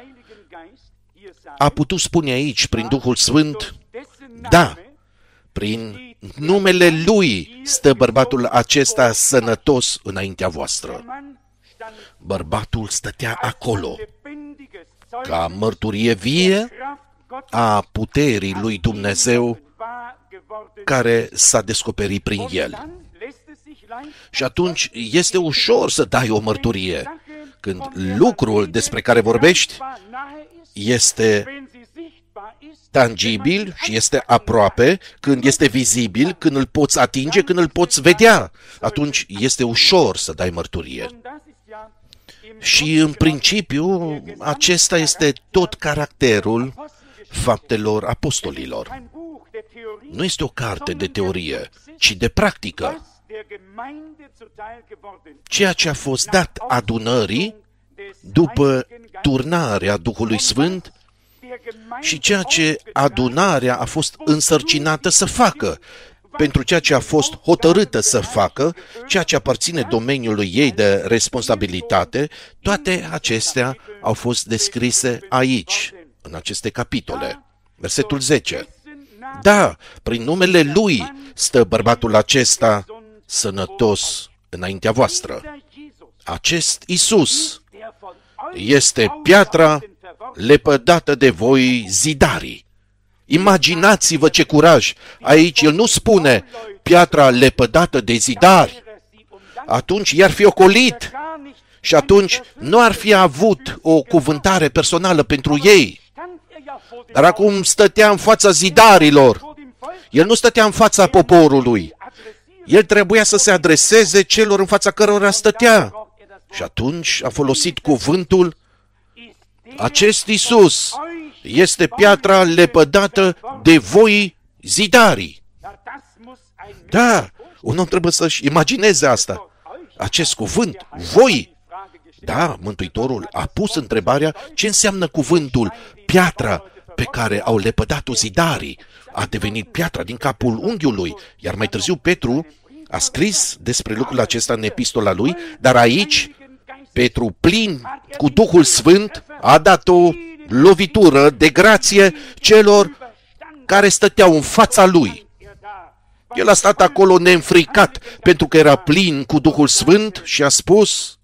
a putut spune aici, prin Duhul Sfânt, da, prin numele Lui stă bărbatul acesta sănătos înaintea voastră. Bărbatul stătea acolo, ca mărturie vie a puterii lui Dumnezeu care s-a descoperit prin el. Și atunci este ușor să dai o mărturie când lucrul despre care vorbești este tangibil și este aproape, când este vizibil, când îl poți atinge, când îl poți vedea. Atunci este ușor să dai mărturie. Și în principiu acesta este tot caracterul Faptelor Apostolilor. Nu este o carte de teorie, ci de practică. Ceea ce a fost dat adunării după turnarea Duhului Sfânt și ceea ce adunarea a fost însărcinată să facă, pentru ceea ce a fost hotărâtă să facă, ceea ce aparține domeniului ei de responsabilitate, toate acestea au fost descrise aici, în aceste capitole. Versetul 10. Da, prin numele Lui stă bărbatul acesta sănătos înaintea voastră. Acest Iisus este piatra lepădată de voi zidarii. Imaginați-vă ce curaj! Aici el nu spune piatra lepădată de zidari. Atunci i-ar fi ocolit și atunci nu ar fi avut o cuvântare personală pentru ei. Dar acum stătea în fața zidarilor. El nu stătea în fața poporului. El trebuia să se adreseze celor în fața cărora stătea. Și atunci a folosit cuvântul: acest Iisus este piatra lepădată de voi zidarii. Da, un om trebuie să-și imagineze asta. Acest cuvânt, voi. Da, Mântuitorul a pus întrebarea ce înseamnă cuvântul piatra pe care au lepădat-o zidarii. A devenit piatra din capul unghiului, iar mai târziu Petru a scris despre lucrul acesta în epistola lui, dar aici Petru, plin cu Duhul Sfânt, a dat o lovitură de grație celor care stăteau în fața lui. El a stat acolo neînfricat pentru că era plin cu Duhul Sfânt și a spus: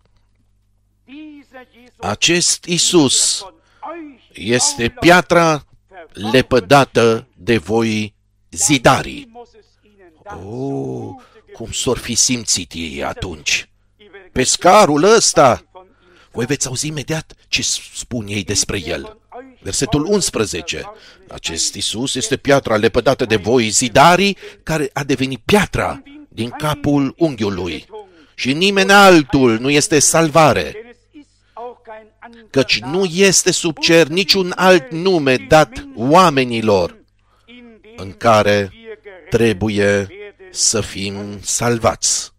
acest Iisus este piatra lepădată de voi zidarii. Oh, cum s-or fi simțit ei atunci! Pescarul ăsta! Voi veți auzi imediat ce spun ei despre el. Versetul 11. Acest Iisus este piatra lepădată de voi, zidarii, care a devenit piatra din capul unghiului. Și nimeni altul nu este salvare, căci nu este sub cer niciun alt nume dat oamenilor în care trebuie să fim salvați.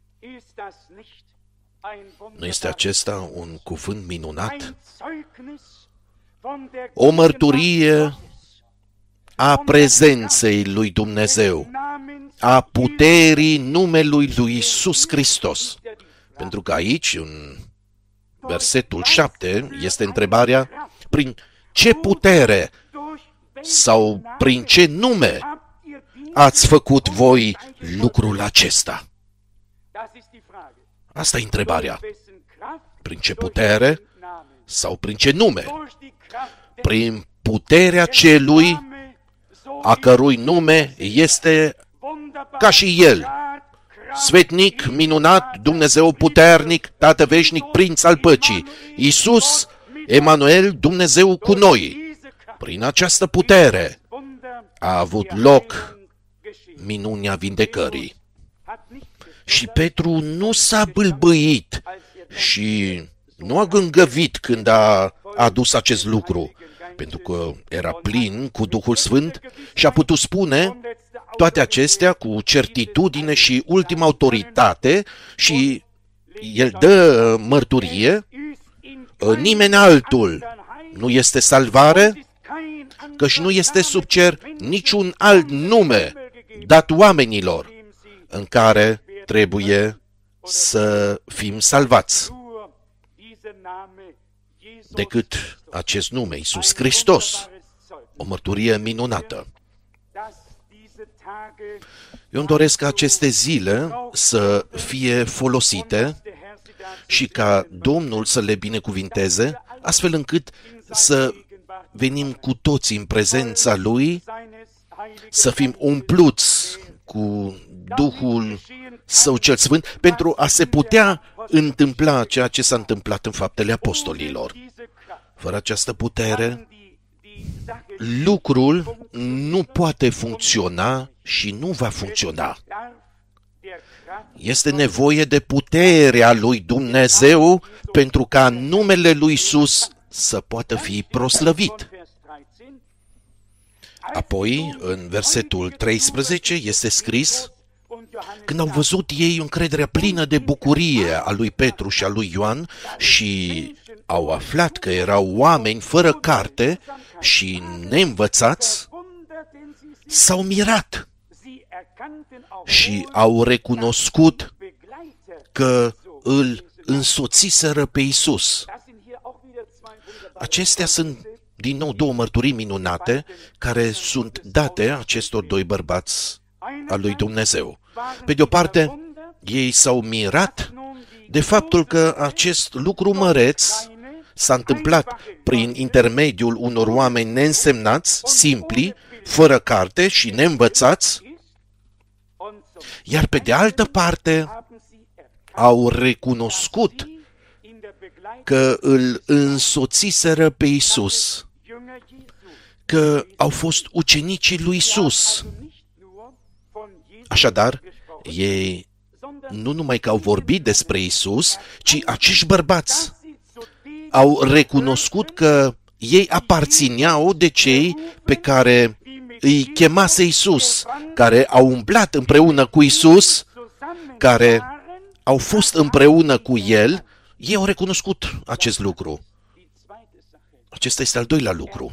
Nu este acesta un cuvânt minunat? O mărturie a prezenței lui Dumnezeu, a puterii numelui lui Iisus Hristos. Pentru că aici, în versetul 7, este întrebarea: prin ce putere sau prin ce nume ați făcut voi lucrul acesta? Asta e întrebarea. Prin ce putere sau prin ce nume? Prin puterea celui a cărui nume este ca și El, sfetnic, minunat, Dumnezeu puternic, Tată veșnic, Prinț al păcii, Iisus, Emanuel, Dumnezeu cu noi. Prin această putere a avut loc minunea vindecării. Și Petru nu s-a bâlbâit și nu a gângăvit când a adus acest lucru, pentru că era plin cu Duhul Sfânt și a putut spune toate acestea cu certitudine și ultimă autoritate și el dă mărturie: nimeni altul nu este salvare, căci nu este sub cer niciun alt nume dat oamenilor în care trebuie să fim salvați decât acest nume, Iisus Hristos. O mărturie minunată. Eu îmi doresc ca aceste zile să fie folosite și ca Domnul să le binecuvinteze, astfel încât să venim cu toții în prezența Lui, să fim umpluți cu Duhul Său cel Sfânt, pentru a se putea întâmpla ceea ce s-a întâmplat în Faptele Apostolilor. Fără această putere, lucrul nu poate funcționa și nu va funcționa. Este nevoie de puterea lui Dumnezeu pentru ca numele lui Iisus să poată fi proslăvit. Apoi, în versetul 13, este scris: când au văzut ei încrederea plină de bucurie a lui Petru și a lui Ioan și au aflat că erau oameni fără carte și neînvățați, s-au mirat și au recunoscut că îl însoțiseră pe Iisus. Acestea sunt din nou două mărturii minunate care sunt date acestor doi bărbați al lui Dumnezeu. Pe de o parte, ei s-au mirat de faptul că acest lucru măreț s-a întâmplat prin intermediul unor oameni neînsemnați, simpli, fără carte și neînvățați, iar pe de altă parte au recunoscut că îl însoțiseră pe Iisus, că au fost ucenicii lui Iisus. Așadar, ei nu numai că au vorbit despre Iisus, ci acești bărbați au recunoscut că ei aparțineau de cei pe care îi chemase Iisus, care au umblat împreună cu Iisus, care au fost împreună cu El. Ei au recunoscut acest lucru. Acesta este al doilea lucru.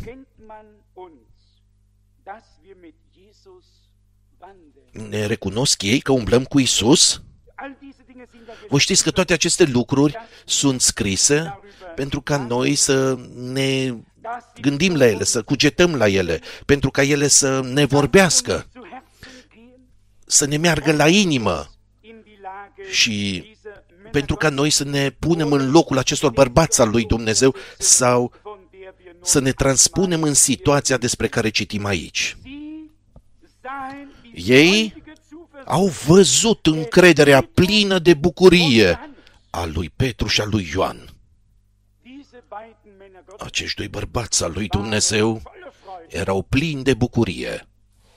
Ne recunosc ei că umblăm cu Iisus? Voi știți că toate aceste lucruri sunt scrise pentru ca noi să ne gândim la ele, să cugetăm la ele, pentru ca ele să ne vorbească, să ne meargă la inimă și pentru ca noi să ne punem în locul acestor bărbați al lui Dumnezeu sau să ne transpunem în situația despre care citim aici. Ei au văzut încrederea plină de bucurie a lui Petru și a lui Ioan. acești doi bărbați al lui Dumnezeu erau plini de bucurie,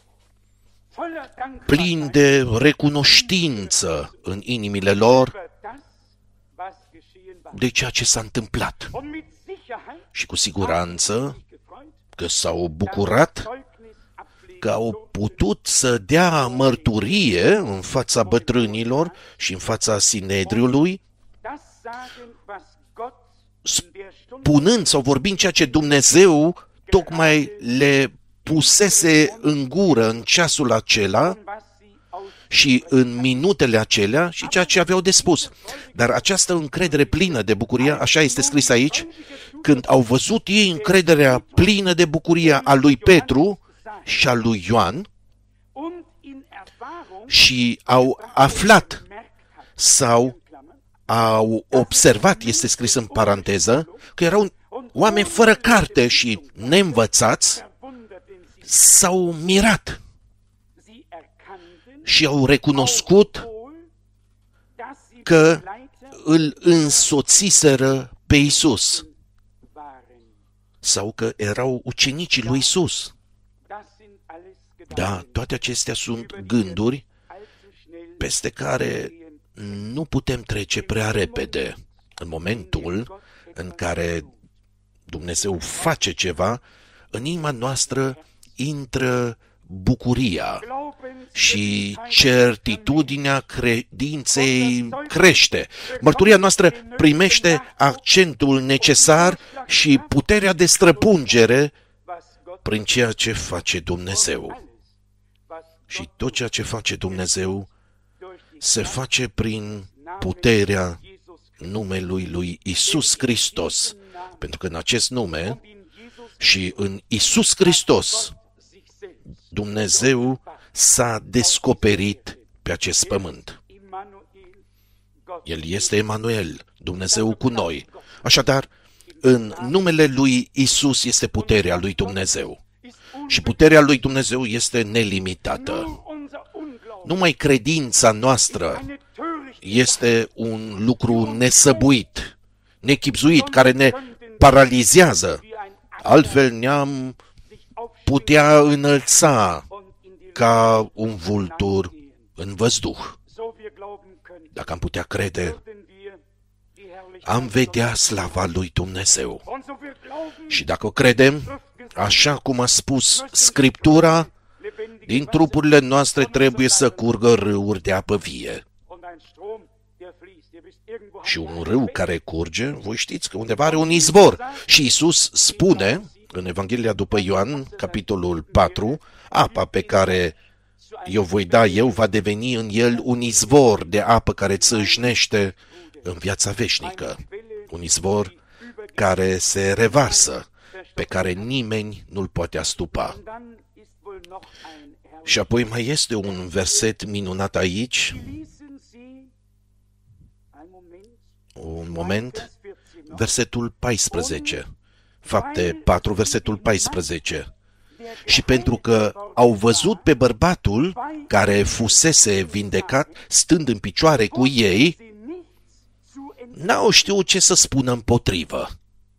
plini de recunoștință în inimile lor de ceea ce s-a întâmplat. Și cu siguranță că s-au bucurat că au putut să dea mărturie în fața bătrânilor și în fața Sinedriului, spunând sau vorbind ceea ce Dumnezeu tocmai le pusese în gură în ceasul acela și în minutele acelea și ceea ce aveau de spus. Dar această încredere plină de bucurie, așa este scris aici, când au văzut ei încrederea plină de bucurie a lui Petru și a lui Ioan și au aflat sau au observat, este scris în paranteză, că erau oameni fără carte și neînvățați, s-au mirat și au recunoscut că îl însoțiseră pe Iisus sau că erau ucenicii lui Iisus. Da, toate acestea sunt gânduri peste care nu putem trece prea repede. În momentul în care Dumnezeu face ceva, în inima noastră intră bucuria și certitudinea credinței crește. Mărturia noastră primește accentul necesar și puterea de străpungere prin ceea ce face Dumnezeu. Și tot ceea ce face Dumnezeu se face prin puterea numelui lui Iisus Hristos. Pentru că în acest nume și în Iisus Hristos Dumnezeu s-a descoperit pe acest pământ. El este Emanuel, Dumnezeu cu noi. Așadar, în numele lui Iisus este puterea lui Dumnezeu. Și puterea lui Dumnezeu este nelimitată. Numai credința noastră este un lucru nesăbuit, nechibzuit, care ne paralizează. Altfel ne-am putea înălța ca un vultur în văzduh. Dacă am putea crede, am vedea slava lui Dumnezeu. Și dacă o credem, așa cum a spus Scriptura, din trupurile noastre trebuie să curgă râuri de apă vie. Și un râu care curge, voi știți că undeva are un izvor. Și Iisus spune, în Evanghelia după Ioan, capitolul 4, apa pe care eu voi da eu va deveni în el un izvor de apă care țâșnește în viața veșnică. Un izvor care se revarsă, pe care nimeni nu-l poate astupa. Și apoi mai este un verset minunat aici, un moment, versetul 14, Fapte 4, versetul 14. Și pentru că au văzut pe bărbatul care fusese vindecat stând în picioare cu ei, n-au știut ce să spună împotrivă.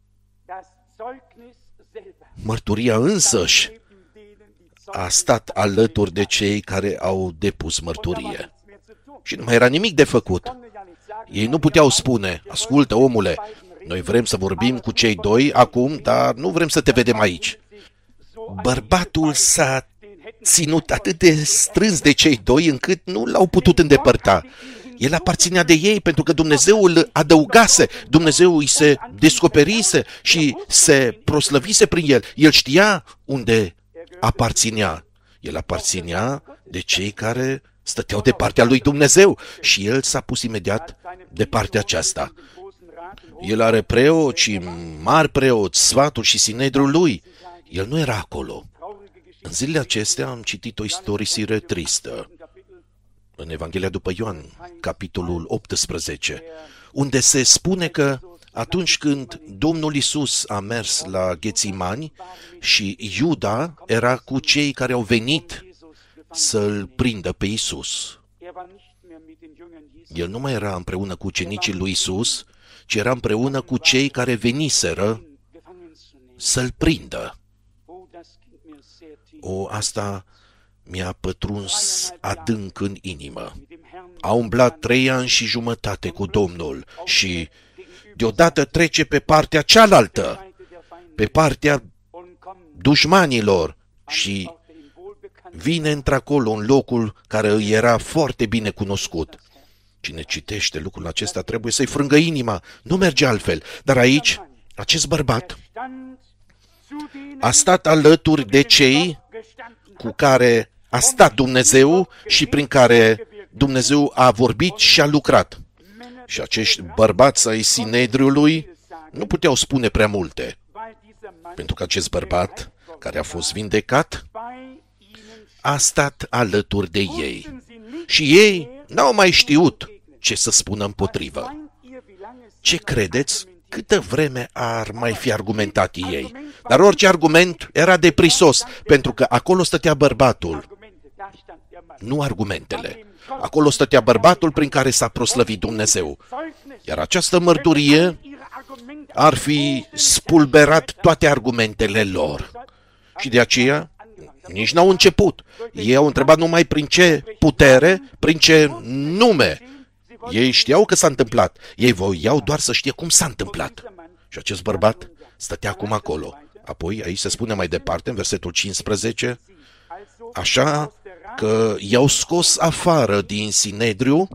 Mărturia însăși a stat alături de cei care au depus mărturie. Și nu mai era nimic de făcut. Ei nu puteau spune, ascultă omule, noi vrem să vorbim cu cei doi acum, dar nu vrem să te vedem aici. Bărbatul s-a ținut atât de strâns de cei doi încât nu l-au putut îndepărta. El aparținea de ei pentru că Dumnezeu îl adăugase, Dumnezeu îi se descoperise și se proslăvise prin el. El știa unde aparținea. El aparținea de cei care stăteau de partea lui Dumnezeu și el s-a pus imediat de partea aceasta. El are preoți și mari preoți, sfatul și sinedrul lui. El nu era acolo. În zilele acestea am citit o istorisire tristă în Evanghelia după Ioan, capitolul 18, unde se spune că atunci când Domnul Iisus a mers la Ghețimani și Iuda era cu cei care au venit să-l prindă pe Iisus. El nu mai era împreună cu ucenicii lui Iisus, ci era împreună cu cei care veniseră să-l prindă. Asta mi-a pătruns adânc în inimă. A umblat 3 ani și jumătate cu Domnul și deodată trece pe partea cealaltă, pe partea dușmanilor și vine într-acolo în locul care îi era foarte bine cunoscut. Cine citește lucrul acesta trebuie să-i frângă inima, nu merge altfel. Dar aici, acest bărbat a stat alături de cei cu care a stat Dumnezeu și prin care Dumnezeu a vorbit și a lucrat. Și acești bărbați ai Sinedriului nu puteau spune prea multe, pentru că acest bărbat care a fost vindecat a stat alături de ei. Și ei n-au mai știut ce să spună împotrivă. Ce credeți? Câtă vreme ar mai fi argumentat ei? Dar orice argument era deprisos, pentru că acolo stătea bărbatul, nu argumentele. Acolo stătea bărbatul prin care s-a proslăvit Dumnezeu. Iar această mărturie ar fi spulberat toate argumentele lor. Și de aceea nici n-au început. Ei au întrebat numai prin ce putere, prin ce nume. Ei știau că s-a întâmplat. Ei voiau doar să știe cum s-a întâmplat. Și acest bărbat stătea acum acolo. Apoi, aici se spune mai departe, în versetul 15, așa că i-au scos afară din Sinedriu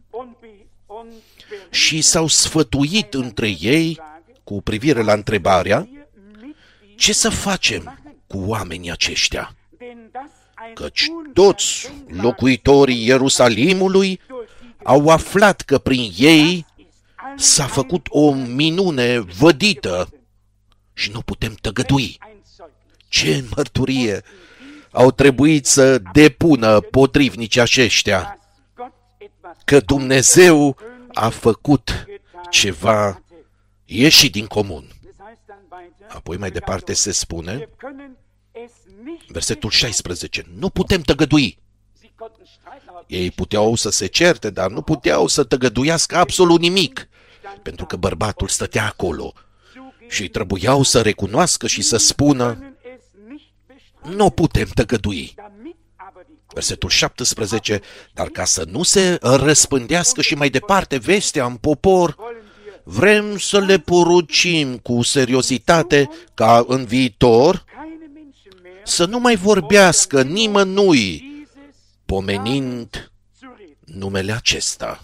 și s-au sfătuit între ei cu privire la întrebarea ce să facem cu oamenii aceștia. Căci toți locuitorii Ierusalimului au aflat că prin ei s-a făcut o minune vădită și nu putem tăgădui. Ce mărturie au trebuit să depună potrivnicii aceștia că Dumnezeu a făcut ceva ieșit din comun. Apoi mai departe se spune, versetul 16, nu putem tăgădui. Ei puteau să se certe, dar nu puteau să tăgăduiască absolut nimic, pentru că bărbatul stătea acolo și trebuiau să recunoască și să spună, nu putem tăgădui. Versetul 17, dar ca să nu se răspândească și mai departe vestea în popor, vrem să le poruncim cu seriozitate ca în viitor să nu mai vorbească nimănui pomenind numele acesta.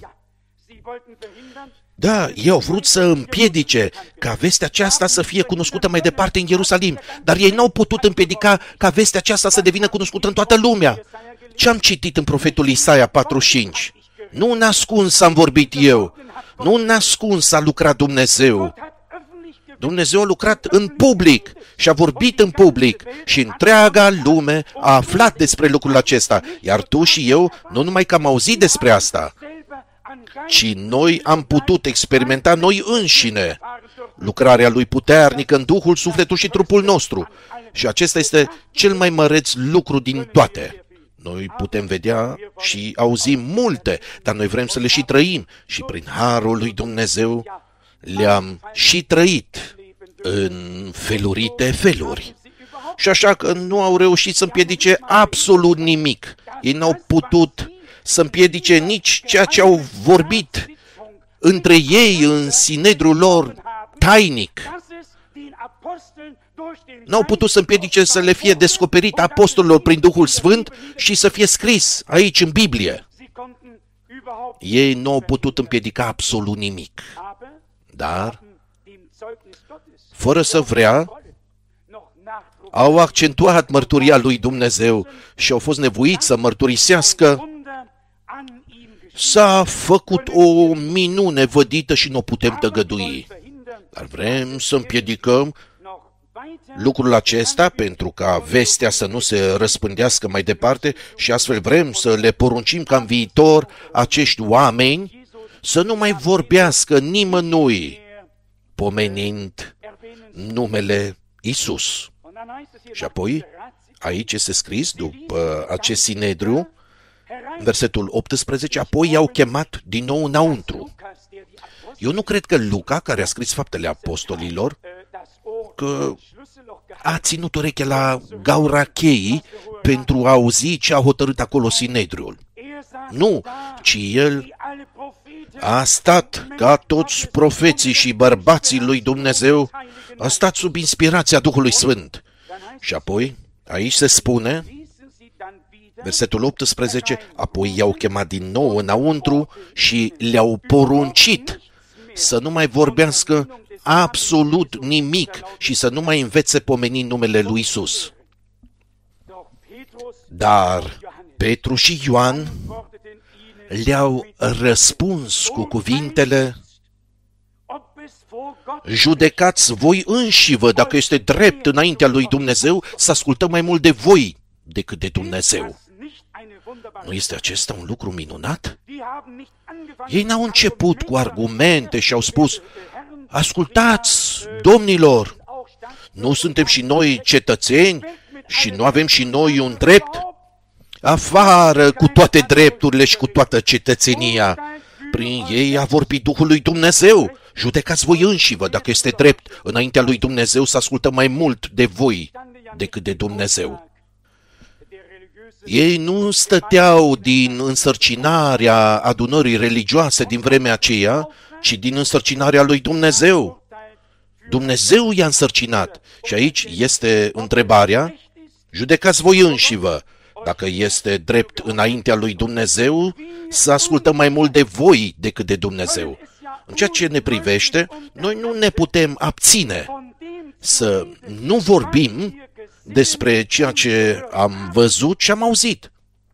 Da, ei au vrut să împiedice ca vestea aceasta să fie cunoscută mai departe în Ierusalim, dar ei n-au putut împiedica ca vestea aceasta să devină cunoscută în toată lumea. Ce am citit în profetul Isaia 45? Nu în ascuns am vorbit eu, nu în ascuns a lucrat Dumnezeu. Dumnezeu a lucrat în public și a vorbit în public și întreaga lume a aflat despre lucrul acesta. Iar tu și eu, nu numai că am auzit despre asta, ci noi am putut experimenta noi înșine lucrarea lui puternică în Duhul, sufletul și trupul nostru. Și acesta este cel mai măreț lucru din toate. Noi putem vedea și auzi multe, dar noi vrem să le și trăim. Și prin harul lui Dumnezeu le-am și trăit în felurite feluri. Și așa că nu au reușit să împiedice absolut nimic. Ei n-au putut să împiedice nici ceea ce au vorbit între ei în sinedrul lor tainic. N-au putut să împiedice să le fie descoperit apostolilor prin Duhul Sfânt și să fie scris aici în Biblie. Ei nu au putut împiedica absolut nimic. Dar, fără să vrea, au accentuat mărturia lui Dumnezeu și au fost nevoiți să mărturisească: s-a făcut o minune vădită și nu o putem tăgădui. Dar vrem să împiedicăm lucrul acesta pentru ca vestea să nu se răspândească mai departe și astfel vrem să le poruncim ca în viitor acești oameni să nu mai vorbească nimănui pomenind numele Isus. Și apoi, aici este scris, după acest sinedriu, versetul 18, apoi i-au chemat din nou înăuntru. Eu nu cred că Luca, care a scris Faptele Apostolilor, că a ținut urechea la gaura cheii pentru a auzi ce a hotărât acolo Sinedriul. Nu, ci el a stat ca toți profeții și bărbații lui Dumnezeu, a stat sub inspirația Duhului Sfânt. Și apoi, aici se spune, versetul 18, apoi i-au chemat din nou înăuntru și le-au poruncit să nu mai vorbească absolut nimic și să nu mai învețe pomenind numele lui Isus. Dar Petru și Ioan le-au răspuns cu cuvintele: judecați voi înșivă dacă este drept înaintea lui Dumnezeu să ascultăm mai mult de voi decât de Dumnezeu. Nu este acesta un lucru minunat? Ei n-au început cu argumente și au spus: ascultați, domnilor, nu suntem și noi cetățeni și nu avem și noi un drept? Afară cu toate drepturile și cu toată cetățenia! Prin ei a vorbit Duhul lui Dumnezeu. Judecați voi înșivă dacă este drept înaintea lui Dumnezeu să ascultăm mai mult de voi decât de Dumnezeu. Ei nu stăteau din însărcinarea adunării religioase din vremea aceea, ci din însărcinarea lui Dumnezeu. Dumnezeu i-a însărcinat. Și aici este întrebarea: judecați voi înșivă dacă este drept înaintea lui Dumnezeu să ascultăm mai mult de voi decât de Dumnezeu. În ceea ce ne privește, noi nu ne putem abține să nu vorbim despre ceea ce am văzut și am auzit.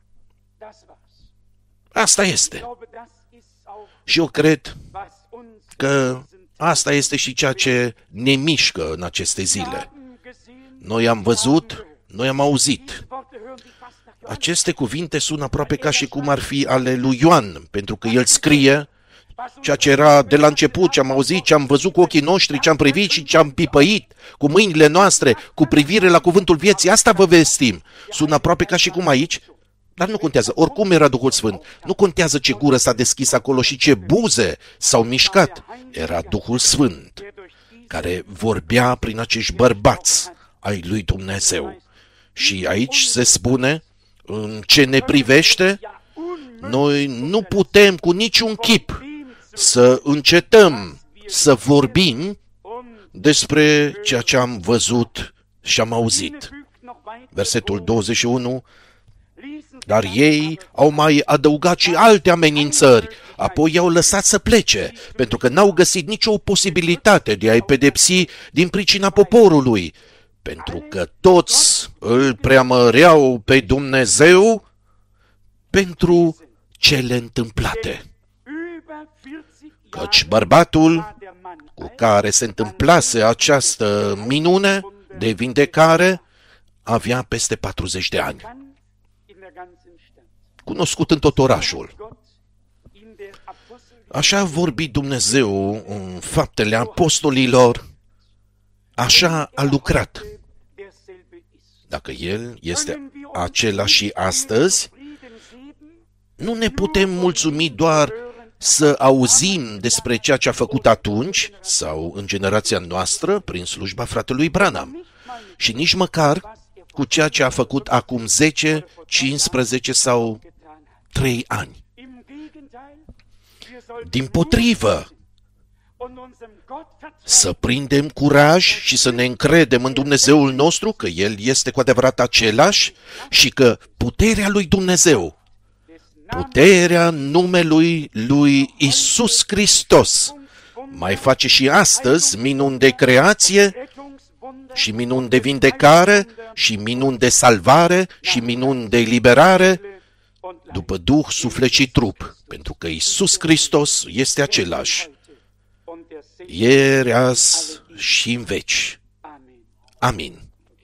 Asta este. Și eu cred că asta este și ceea ce ne mișcă în aceste zile. Noi am văzut, noi am auzit. Aceste cuvinte sună aproape ca și cum ar fi ale lui Ioan, pentru că el scrie ceea ce era de la început, ce am auzit, ce am văzut cu ochii noștri, ce am privit și ce am pipăit cu mâinile noastre, cu privire la cuvântul vieții. Asta vă vestim. Sună aproape ca și cum aici, dar nu contează. Oricum era Duhul Sfânt. Nu contează ce gură s-a deschis acolo și ce buze s-au mișcat. Era Duhul Sfânt care vorbea prin acești bărbați ai lui Dumnezeu. Și aici se spune, în ce ne privește, noi nu putem cu niciun chip să încetăm să vorbim despre ceea ce am văzut și am auzit. Versetul 21, dar ei au mai adăugat și alte amenințări, apoi i-au lăsat să plece, pentru că n-au găsit nicio posibilitate de a-i pedepsi din pricina poporului, pentru că toți îl preamăreau pe Dumnezeu pentru cele întâmplate. Căci bărbatul cu care se întâmplase această minune de vindecare avea peste 40 de ani. Cunoscut în tot orașul. Așa a vorbit Dumnezeu în Faptele Apostolilor, așa a lucrat. Dacă El este același și astăzi, nu ne putem mulțumi doar să auzim despre ceea ce a făcut atunci sau în generația noastră prin slujba fratelui Branham și nici măcar cu ceea ce a făcut acum 10, 15 sau 3 ani. Dimpotrivă, să prindem curaj și să ne încredem în Dumnezeul nostru, că El este cu adevărat același și că puterea lui Dumnezeu, puterea numelui lui Isus Hristos, mai face și astăzi minuni de creație și minuni de vindecare și minuni de salvare și minuni de eliberare după Duh, suflet și trup, pentru că Isus Hristos este același, ieri, azi și în veci. Amin.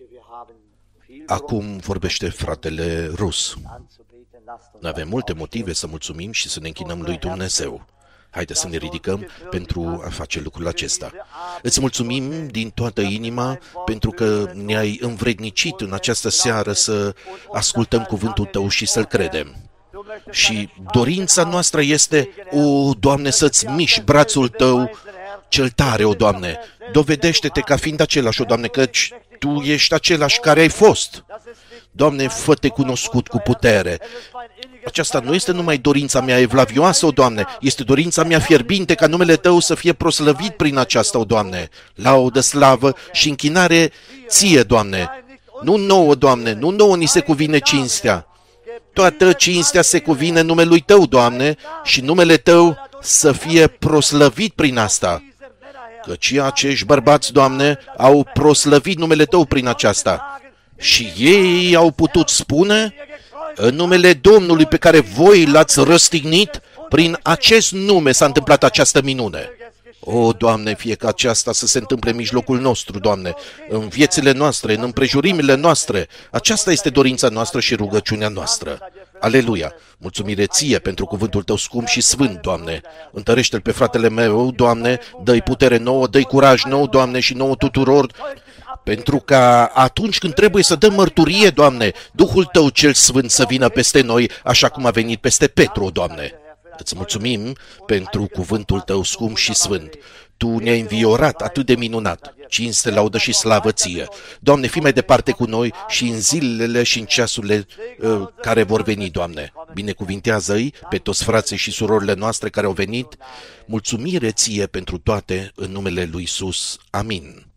Acum vorbește fratele Rus. Noi avem multe motive să mulțumim și să ne închinăm lui Dumnezeu. Haideți să ne ridicăm pentru a face lucrul acesta. Îți mulțumim din toată inima pentru că ne-ai învrednicit în această seară să ascultăm cuvântul Tău și să-L credem. Și dorința noastră este, o, Doamne, să-ți miști brațul Tău cel tare, o, Doamne. Dovedește-te ca fiind același, o, Doamne, căci Tu ești același care ai fost. Doamne, fă-te cunoscut cu putere. Aceasta nu este numai dorința mea evlavioasă, o, Doamne, este dorința mea fierbinte ca numele Tău să fie proslăvit prin aceasta, o, Doamne. Laudă, slavă și închinare Ție, Doamne. Nu nouă, Doamne, nu nouă ni se cuvine cinstea. Toată cinstea se cuvine numelui Tău, Doamne, și numele Tău să fie proslăvit prin asta. Căci acești bărbați, Doamne, au proslăvit numele Tău prin aceasta. Și ei au putut spune, în numele Domnului pe care voi l-ați răstignit, prin acest nume s-a întâmplat această minune. O, Doamne, fie ca aceasta să se întâmple în mijlocul nostru, Doamne, în viețile noastre, în împrejurimile noastre. Aceasta este dorința noastră și rugăciunea noastră. Aleluia! Mulțumire Ție pentru cuvântul Tău scump și sfânt, Doamne. Întărește-l pe fratele meu, Doamne, dă-i putere nouă, dă-i curaj nou, Doamne, și nouă tuturor, pentru ca atunci când trebuie să dăm mărturie, Doamne, Duhul Tău cel Sfânt să vină peste noi, așa cum a venit peste Petru, Doamne. Îți mulțumim pentru cuvântul Tău scump și sfânt. Tu ne-ai înviorat atât de minunat. Cinste, laudă și slavă Ție. Doamne, fii mai departe cu noi și în zilele și în ceasurile care vor veni, Doamne. Binecuvintează-i pe toți frații și surorile noastre care au venit. Mulțumire Ție pentru toate în numele lui Iisus. Amin.